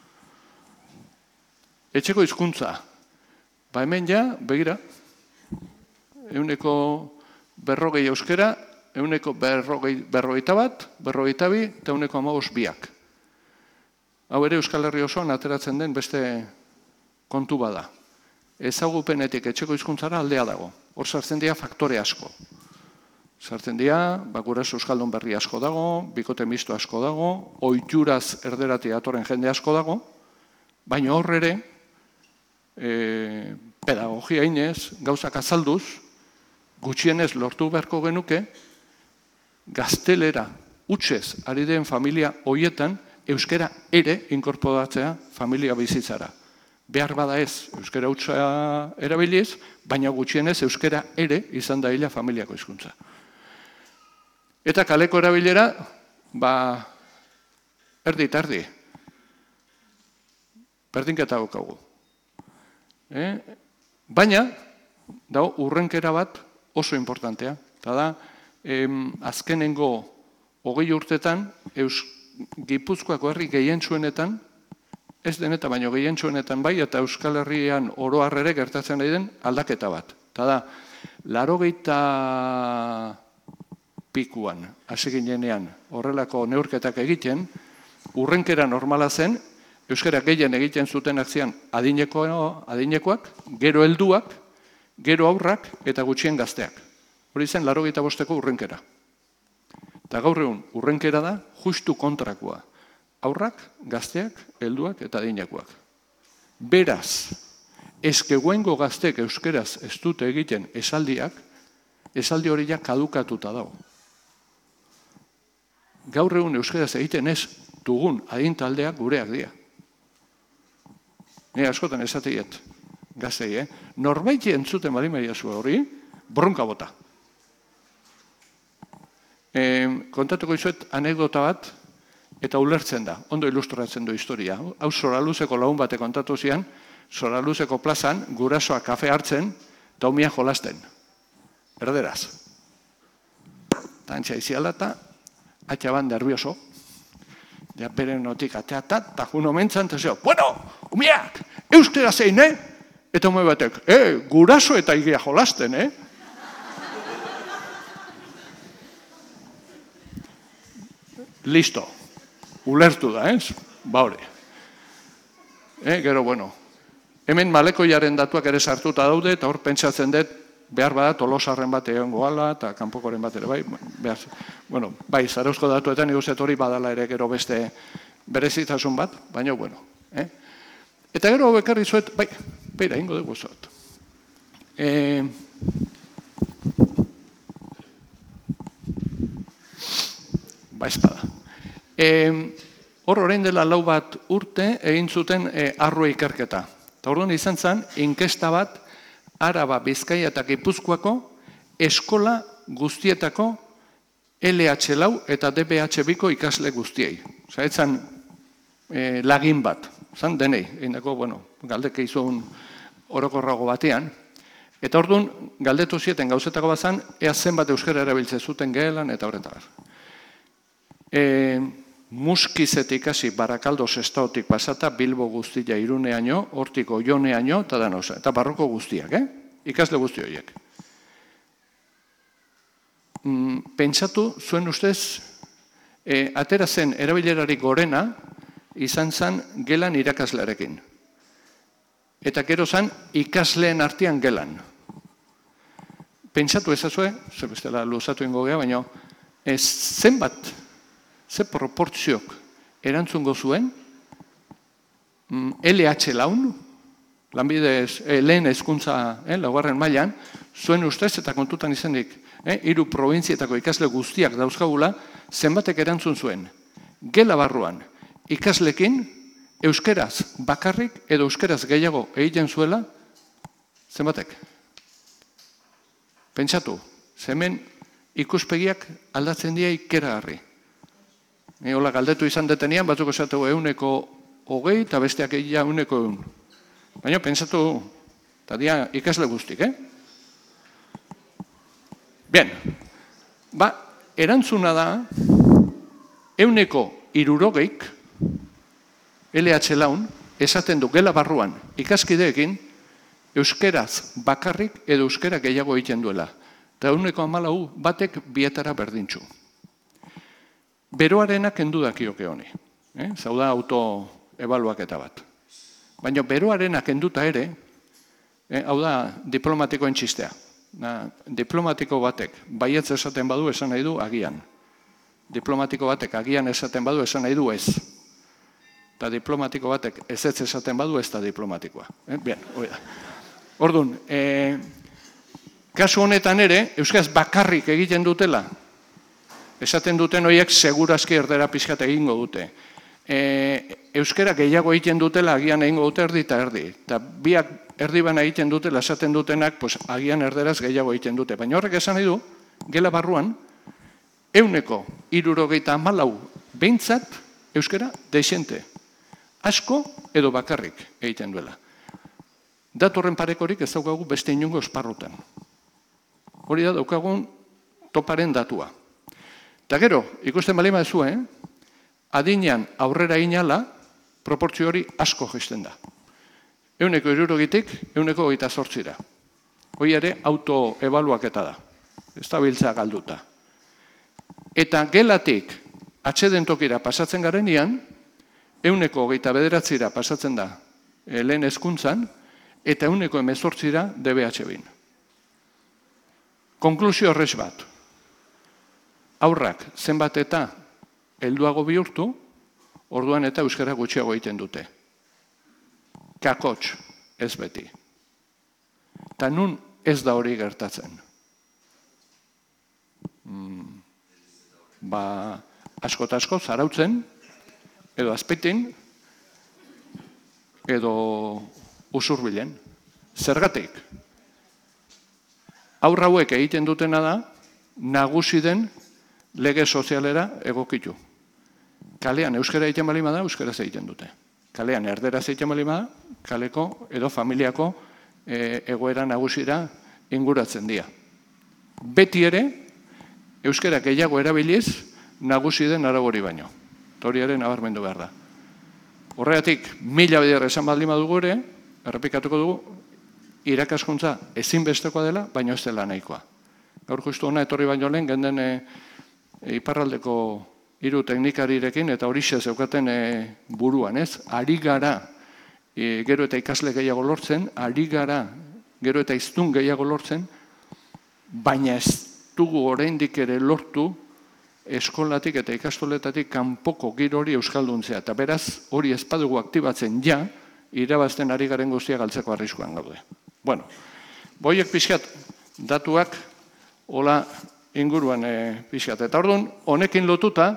Etxeko hizkuntza. Hemen ja, begira, 140 euskara, 141, 42 eta 152. Hau ere Euskal Herri osoan ateratzen den beste kontu bada. Ezagupenetik etxeko hizkuntzara aldea dago. Hor sartzen dira faktore asko. Sartzen dira, guraso euskaldun berri asko dago, bikote misto asko dago, ohituraz erderati datorren jende asko dago, baina hor ere, pedagogia inez, gauzak azalduz, gutxienez lortu beharko genuke, gaztelera hutsez ari den familia hoietan euskara ere inkorporatzea familia bizitzara. Behar bada ez, euskara hutsa erabiliz, baina gutxienez euskara ere izan da hila familiako hizkuntza. Eta kaleko erabilera, erdi eta erdi. Berdinketa daukagu. Baina, dago urrenkera bat oso importantea. Eta da, azkenengo 20 urtetan, Gipuzkoako herri gehientsuenetan, ez deneta baino gehientsuenetan bai, eta Euskal Herrian oro harrere gertatzen ari den aldaketa bat. Eta da, 80 pikuan, hasi ginenean, horrelako neurketak egiten, urrenkera normala zen, euskara gehien egiten zuten akzian adinekoak, gero helduak, gero aurrak eta gutxien gazteak. Hori zen 85ko urrenkera. Eta gaur egun urrenkera da justu kontrakoa. Aurrak, gazteak, helduak eta adinekoak. Beraz, eskeguengo gazteek euskeraz ez dute egiten esaldiak, esaldi hori ja kadukatuta dago. Gaur egun euskeraz egiten ez dugun adintaldeak gureak dira. Ni askotan esateiet, gaztei, norbaiti entzuten balimaria zu hori, bronka bota. Kontatuko izuet anekdota bat, eta ulertzen da, ondo ilustratzen du historia. Hau Soraluzeko lagun bate kontatu zian, Soraluzeko plazan, gurasoa kafe hartzen, eta umia jolasten. Erderaz. Eta antxa iziala eta, atxaban nervioso, ja bere notik ateatat, eta juno mentzan, eta zio, bueno, umiak, euskera zein, Eta ume batek, guraso eta igia jolasten, Listo. Ulertu da, ez? Hori. Gero, bueno, hemen malekoiaren datuak ere sartuta daude, eta hor pentsatzen dut, behar bada tolosarren bat egon goala, eta kanpokoren bat ere, bai, bueno, bai, Zarauzko datuetan iguzet hori badala ere gero beste berezitasun bat, baina, bueno. Eta gero bekarri zuet, bai, beira, ingo dugu zuet. Ba, espada. Hor orain dela 4 bat urte egin zuten arrua ikerketa. Eta orduan izan zen, inkesta bat Araba, Bizkaia eta Gipuzkoako eskola guztietako LH4 eta DBH2ko ikasle guztiei. Osa, etzan lagin bat, zan denei, egindako, bueno, galdeke izun orokorrago batean. Eta orduan, galdetu zieten gauzetako bat zan, ea zenbat euskara erabiltzen zuten gehelan eta horretagar. Muskizetik hasi Barakaldo Sestaotik pasata Bilbo guztia Iruneaino, hortik Oioneaino eta danosa, eta barroko guztiak, ikasle guzti horiek. Pentsatu zuen ustez, atera zen erabilerarik gorena izan zen gelan irakaslearekin. Eta gero zen ikasleen artean gelan. Pentsatu ezazue, zer bestela luzatu ingo geha, baina zenbat, ze proportziok erantzungo zuen LH laun, lanbidez lehen hezkuntza laugarren mailan, zuen ustez eta kontutan izanik, 3 probintzietako ikasle guztiak dauzkagula, zenbatek erantzun zuen. Gela barruan ikaslekin euskeraz bakarrik edo euskeraz gehiago egiten zuela, zenbatek? Pentsatu, hemen ikuspegiak aldatzen dira ikeragarri. Hola, galdetu izan detenian, batzuk esatu 120 eta besteak egia 100. Baina, pentsatu, eta dia ikasle guztik, Bien, erantzuna da, 160 LH laun, esaten du gela barruan ikaskideekin, euskeraz bakarrik edo euskera gehiago egiten duela. Eta 114 batek bietara berdintxu. Beroarena kendu dakioke honi. Zau da autoebaluaketa bat. Baina beroarena kenduta ere, hau da diplomatikoen txistea. Diplomatiko batek baietz esaten badu esan nahi du agian. Diplomatiko batek agian esaten badu esan nahi du ez. Eta diplomatiko batek ez esaten badu ez da diplomatikoa. Bien, hori da. Orduan, kasu honetan ere, euskaraz bakarrik egiten dutela. Esaten duten horiek segurazki erdera pixkat egingo dute. Euskara gehiago egiten dutela, agian egingo dute erdi eta erdi. Eta biak erdi bana egiten dutela, esaten dutenak, agian erderaz gehiago egiten dute. Baina horrek esan nahi du, gela barruan, 74 behintzat euskara dexente. Asko edo bakarrik egiten duela. Datorren parekorik ez daukagu beste inongo esparrutan. Hori da daukagun toparen datua. Eta gero, ikusten balima ez zuen, adinean aurrera inala, proportzio hori asko jaisten da. 160-tik 128. Hori ere autoebaluaketa da. Ez da biltza galduta. Eta gelatik atxeden tokira pasatzen garenean, 129 pasatzen da lehen hezkuntzan, eta 118 DBH-bin. Konklusio horrez bat. Aurrak zenbat eta helduago bihurtu, orduan eta euskara gutxiago egiten dute. Kakots, ez beti. Ta nun ez da hori gertatzen. Asko eta asko Zarautzen, edo Azpeitin, edo Usurbilen. Zergatik? Aurra hauek egiten dutena da, nagusi den lege sozialera egokitu. Kalean euskara egiten balima da, euskaraz egiten dute. Kalean erderaz egiten balima da, kaleko edo familiako egoera nagusira inguratzen dira. Beti ere, euskara gehiago erabiliz, nagusi den arau hori baino. Hori ere nabarmendu behar da. Horregatik, 1000 bider esan baldima dugu ere, errepikatuko dugu, irakaskuntza ezinbestekoa dela, baino ez dela nahikoa. Gaur justu hona etorri baino lehen, genden iparraldeko 3 teknikarirekin, eta horixe zeukaten buruan, ez? Ari gara, gero eta ikasle gehiago lortzen, ari gara, gero eta hiztun gehiago lortzen, baina ez dugu oraindik ere lortu eskolatik eta ikastoletatik kanpoko giro hori euskalduntzea. Eta beraz, hori ez badugu aktibatzen ja, irabazten ari garen guztia galtzeko arriskuan gaude. Bueno, boiek pixkat datuak hola inguruan pixkat. Eta orduan, honekin lotuta,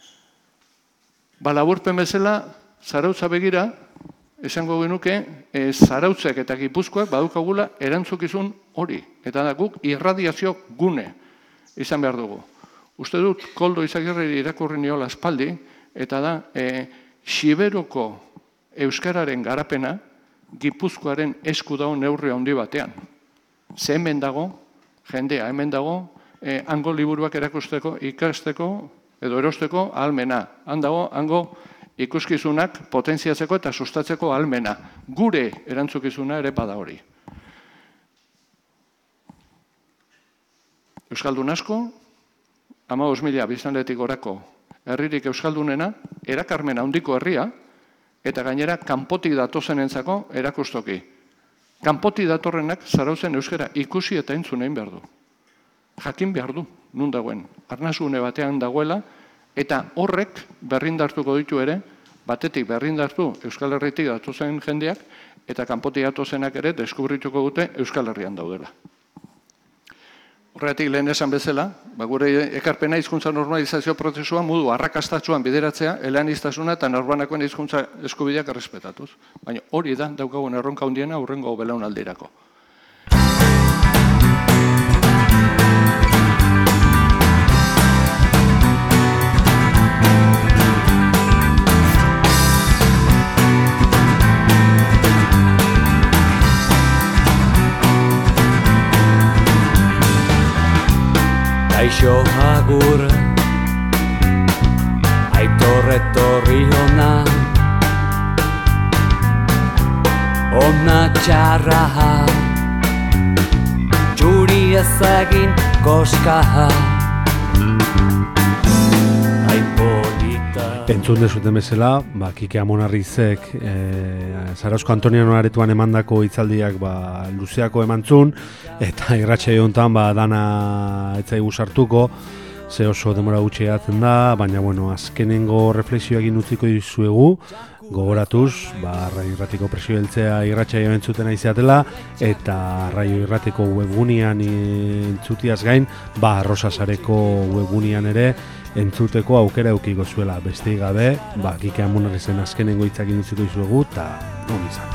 laburpen bezala, Zarautza begira, esango genuke, Zarautzek eta Gipuzkoak badukagula erantzukizun hori. Eta da guk irradiazio gune izan behar dugu. Uste dut, Koldo Izagirreri irakurri niola aspaldi, eta da, Xiberoko euskararen garapena, Gipuzkoaren esku dago neurri handi batean. Ze hemen dago, jendea, hemen dago, hango liburuak erakusteko, ikasteko, edo erosteko ahalmena. Han dago, hango ikuskizunak potentziatzeko eta sustatzeko ahalmena. Gure erantzukizuna ere bada hori. Euskaldun asko, 15.000 biztanletik gorako herririk euskaldunena, erakarmen handiko herria, eta gainera kanpotik datozenentzako erakustoki. Kanpotik datorrenak Zarautzen euskara ikusi eta entzun egin behar du. Jakin behar du, nun dagoen. Arnasgune batean dagoela, eta horrek berrindartuko ditu ere, batetik berrindartu Euskal Herritik datozen jendeak, eta kanpotik datozenak ere deskubrituko dute Euskal Herrian daudela. Horregatik lehen esan bezala, gure ekarpena hizkuntza normalizazio prozesua modu arrakastatsuan bideratzea, eleaniztasuna eta norbanakoen hizkuntza eskubideak errespetatuz. Baina hori da daukagun erronka handiena hurrengo belaunaldirako. Kaixo agur, Aitor etorri hona, ona txarra, txuri ezagin koska, Entzun dezuten bezala, Kike Amonarrizek Zarauzko Antoniano aretuan emandako hitzaldiak luzeako emantzun, eta irratsaio hontan dana etzaigu sartuko, ze oso demora gutxi edatzen da, baina azkenengo reflexioak utziko dizuegu, Gogoratuz, Raio Irratiko presioeltzea irratsaio entzuten aizeatela, eta Raio Irratiko webgunean entzutiaz gain, Arrosasareko webgunean ere entzuteko aukera eukiko zuela. Besteik gabe, Kike Amonarrizen azkenengo hitzak induziko izuegu, eta ongi izan.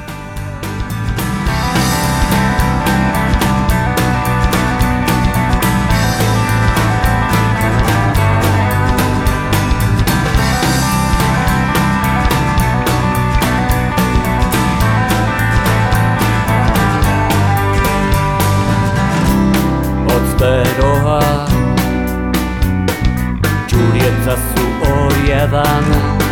Beroa Txurietzazu hori edan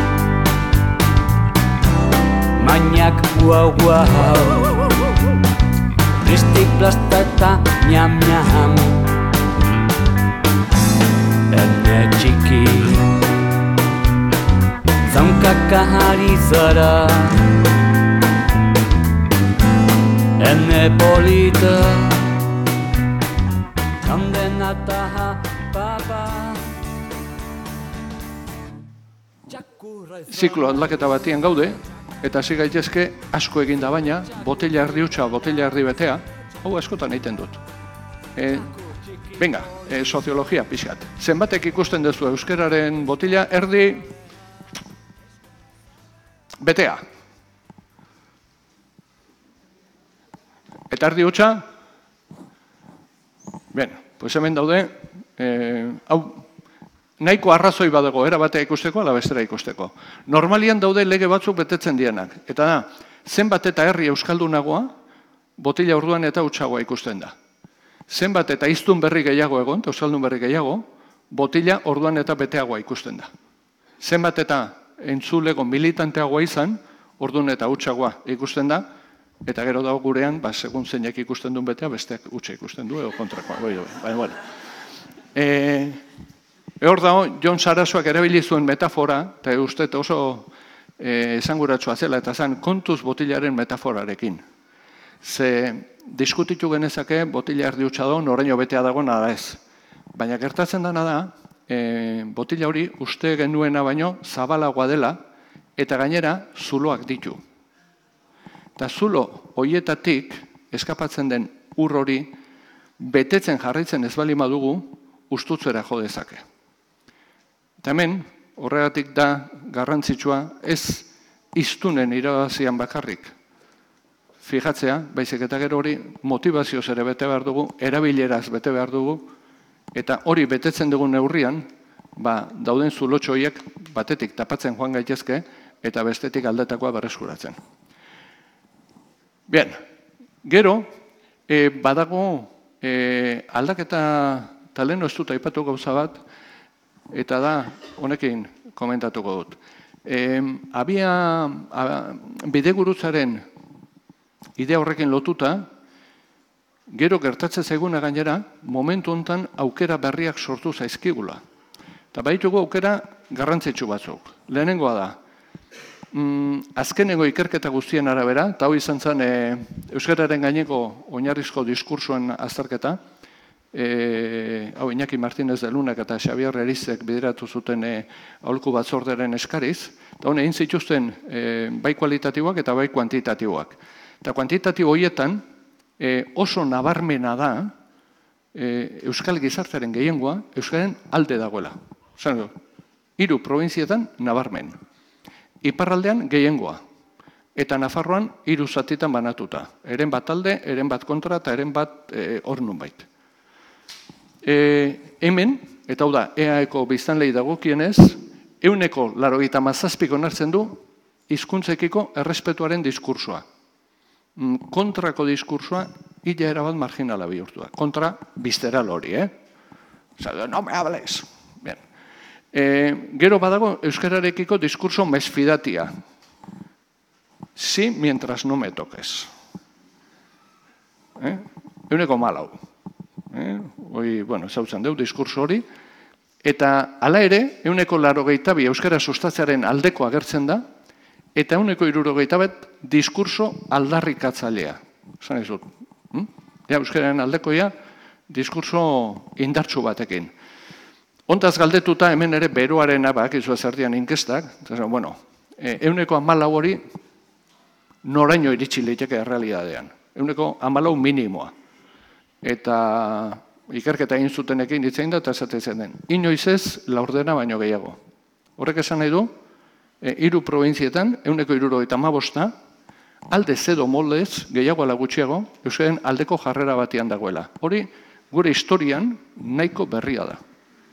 Mainak guau Plistik plasta eta miam Ene txiki Zaunkaka ari zara Ene polita Ziklo aldaketa batian gaude, eta hasi gaitezke asko eginda baina, botella erdi hutsa, botella erdi betea, hau askotan egiten dut. Soziologia pixkat. Zenbatek ikusten duzu euskararen botella erdi betea. Eta erdi hutsa, pues hemen daude, hau nahiko arrazoi badago, era batea ikusteko, ala bestera ikusteko. Normalian daude lege batzuk betetzen dienak. Eta da, zenbat eta herri euskaldunagoa, botila orduan eta hutsagoa ikusten da. Zenbat eta hiztun berri gehiago egon, eta euskaldun berri gehiago, botila orduan eta beteagoa ikusten da. Zenbat eta entzulego militanteagoa izan, orduan eta hutsagoa ikusten da, eta gero dago gurean, segun zeinek ikusten duen betea, besteak hutsa ikusten du, edo kontrakoa. Hor dago, Jon Sarasuak erabili zuen metafora, eta uste oso esanguratsua zela, eta zen kontuz botilaren metaforarekin. Ze diskutitu genezake botila erdi hutsa dago, noraino betea dago nada ez. Baina gertatzen dena da, botila hori uste genuena baino zabalagoa dela, eta gainera zuloak ditu. Eta zulo horietatik eskapatzen den ur hori betetzen jarraitzen ez bali madugu ustutzera jo dezake. Eta hemen, horregatik da garrantzitsua ez hiztunen irabazian bakarrik fijatzea, baizik eta gero hori motivazioz ere bete behar dugu, erabileraz bete behar dugu, eta hori betetzen dugun neurrian, dauden zulotxo horiek batetik tapatzen joan gaitezke, eta bestetik aldetakoa berreskuratzen. Bien, gero, badago aldaketa taleno ez dut aipatu gauza bat, eta da, honekin komentatuko dut. Bidegurutzaren idea horrekin lotuta, gero gertatzen zaiguna gainera, momentu honetan aukera berriak sortu zaizkigula. Eta baditugu aukera garrantzitsu batzuk. Lehenengoa da, azkenengo ikerketa guztien arabera, eta hau izan zen euskararen gaineko oinarrizko diskursoen azterketa, hau Iñaki Martínez de Lunak eta Xabier Erizek bideratu zuten aholku batzorderen eskariz, eta hone egin zituzten bai kualitatiboak eta bai kuantitatiboak. Eta kuantitatibo horietan oso nabarmena da euskal gizartearen gehiengoa euskaren alde dagoela. Zan, 3 probintzietan nabarmen. Iparraldean gehiengoa. Eta Nafarroan 3 zatitan banatuta. Eren bat alde, eren bat kontra eta eren bat hor nunbait. Hemen, eta hau da, EAeko biztanlei dagokienez, 97% onartzen du hizkuntzekiko errespetuaren diskursoa. Kontrako diskursoa, illa erabat marginala bihurtua. Kontra, bizteral hori, no me hables. Bien. Gero badago euskararekiko diskurso mesfidatia. Sí, mientras no me toques. 4%. Zautzen deu, diskurso hori. Eta hala ere, 82 euskara sustatzearen aldeko agertzen da, eta 161 diskurso aldarrikatzailea. Zan ez dut. Euskararen aldekoia, diskurso indartsu batekin. Hontaz galdetuta hemen ere beroaren abak, izu ezerdian inkestak, 14 hori noraino iritsi liteke errealitatean. 14 minimoa. Eta ikerketa egin zutenekin ditzein da eta esaten den. Inoiz ez laurdena baino gehiago. Horrek esan nahi du, 3 probintzietan, 175 alde edo moldez, gehiago ala gutxiago, euskaren aldeko jarrera batian dagoela. Hori, gure historian nahiko berria da.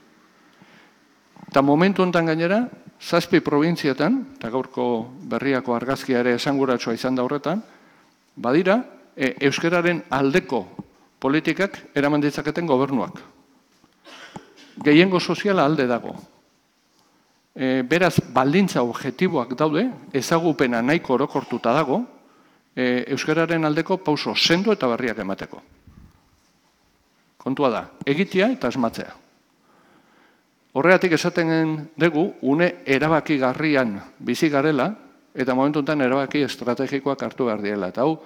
Eta momentu honetan gainera, 7 probintzietan, eta gaurko berriako argazkia ere esanguratsua izan da horretan, badira, euskararen aldeko politikak eraman ditzaketen gobernuak. Gehiengo soziala alde dago. Beraz, baldintza objektiboak daude, ezagupena nahiko orokortuta dago, euskararen aldeko pauso sendo eta berriak emateko. Kontua da, egitea eta asmatzea. Horregatik esaten dugu, une erabakigarrian bizi garela, eta momentu honetan erabaki estrategikoak hartu behar diela. Eta hau,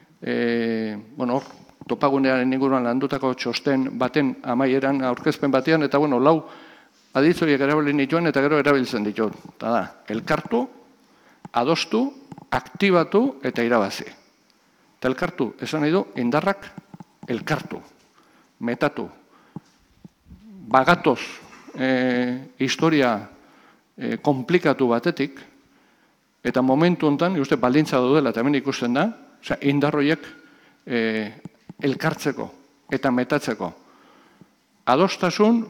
topagunearen inguruan landutako txosten baten amaieran aurkezpen batean, eta lau aditzoiek erabili nituen eta gero erabiltzen ditut. Eta da, elkartu, adostu, aktibatu eta irabazi. Eta elkartu, esan nahi du, indarrak elkartu, metatu, bagatoz historia komplikatu batetik, eta momentu honetan, uste baldintza daudela, eta hemen ikusten da, indarroiek elkartzeko eta metatzeko. Adostasun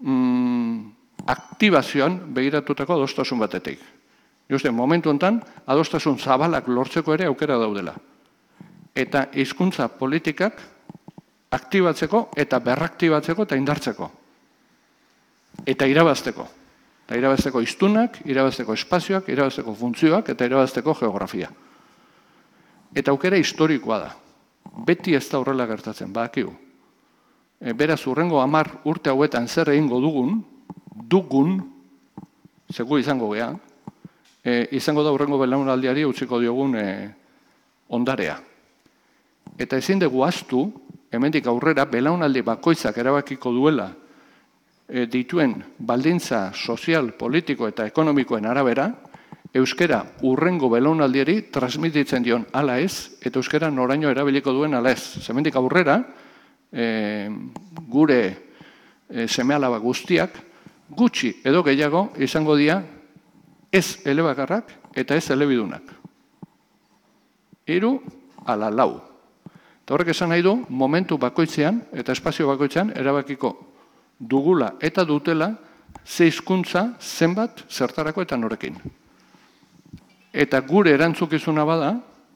aktibazioan begiratutako adostasun batetik. Uste, momentu honetan, adostasun zabalak lortzeko ere aukera daudela. Eta hizkuntza politikak aktibatzeko eta berraktibatzeko eta indartzeko. Eta irabazteko. Eta irabazteko hiztunak, irabazteko espazioak, irabazteko funtzioak eta irabazteko geografia. Eta aukera historikoa da. Beti ez da horrela gertatzen, badakigu. Beraz, hurrengo 10 urte hauetan zer egingo dugun, segu izango gea, izango da hurrengo belaunaldiari utziko diogun ondarea. Eta ezin dugu ahaztu, hemendik aurrera, belaunaldi bakoitzak erabakiko duela dituen baldintza sozial, politiko eta ekonomikoen arabera, euskara hurrengo belaunaldiari transmititzen dion ala ez, eta euskara noraino erabiliko duen ala ez. Hemendik aurrera, gure seme-alaba guztiak, gutxi edo gehiago izango dira ez elebakarrak eta ez elebidunak. 3 ala 4. Eta horrek esan nahi du, momentu bakoitzean eta espazio bakoitzean erabakiko dugula eta dutela ze hizkuntza zenbat zertarako eta norekin. Eta gure erantzukizuna bada,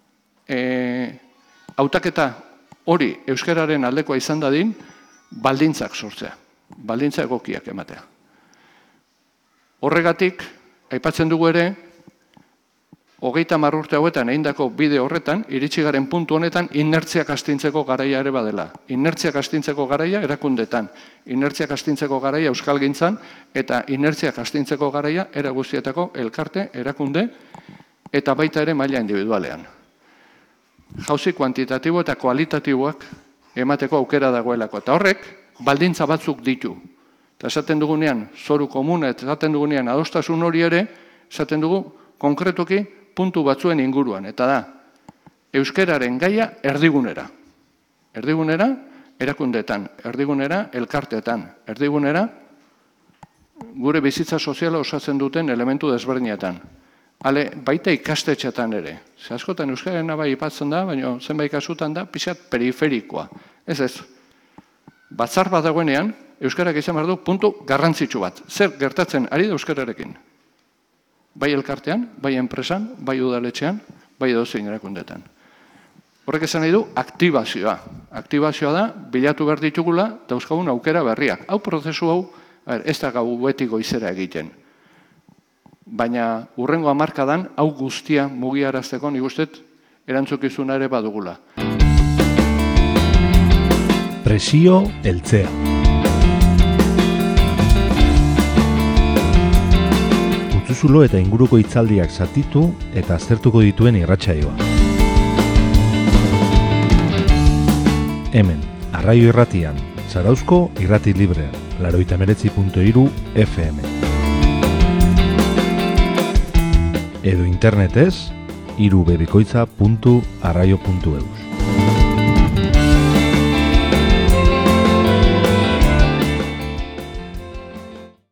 hautaketa hori euskararen aldekoa izan dadin, baldintzak sortzea, baldintza egokiak ematea. Horregatik, aipatzen dugu ere, 30 urte hauetan egindako bide horretan, iritsi garen puntu honetan, inertziak astintzeko garaia ere badela. Inertziak astintzeko garaia erakundetan, inertziak astintzeko garaia euskalgintzan, eta inertziak astintzeko garaia era guztietako elkarte, erakunde, eta baita ere maila individualean. Jauzi kuantitatibo eta kualitatiboak emateko aukera dagoelako. Eta horrek, baldintza batzuk ditu. Eta esaten dugunean, zoru komuna, eta esaten dugunean, adostasun hori ere, esaten dugu, konkretuki, puntu batzuen inguruan. Eta da, euskararen gaia erdigunera. Erdigunera, erakundeetan. Erdigunera, elkarteetan. Erdigunera, gure bizitza soziala osatzen duten elementu desberdinetan. Hale, baita ikastetxetan ere. Ze askotan euskararen bai ipatzen da, baina zenbait kasutan da, pixat periferikoa. Ez. Batzar bat dagoenean, euskarak izan behar du puntu garrantzitsu bat. Zer gertatzen ari da euskararekin? Bai elkartean, bai enpresan, bai udaletxean, bai edozein erakundetan. Horrek esan nahi du aktibazioa. Aktibazioa da, bilatu behar ditugula, dauzkagun aukera berriak. Hau prozesu hau, ez da gau beti goizera egiten. Baina hurrengo hamarkadan, hau guztia mugiarazteko nik ustet erantzukizuna ere badugula. Presio heltzea. Utzuzulo eta inguruko hitzaldiak zatitu eta aztertuko dituen irratsaioa. Hemen, Arraio Irratian, Zarauzko Irrati Librean, 89.3 FM. edo internetez irubebikoitza.arraio.eus.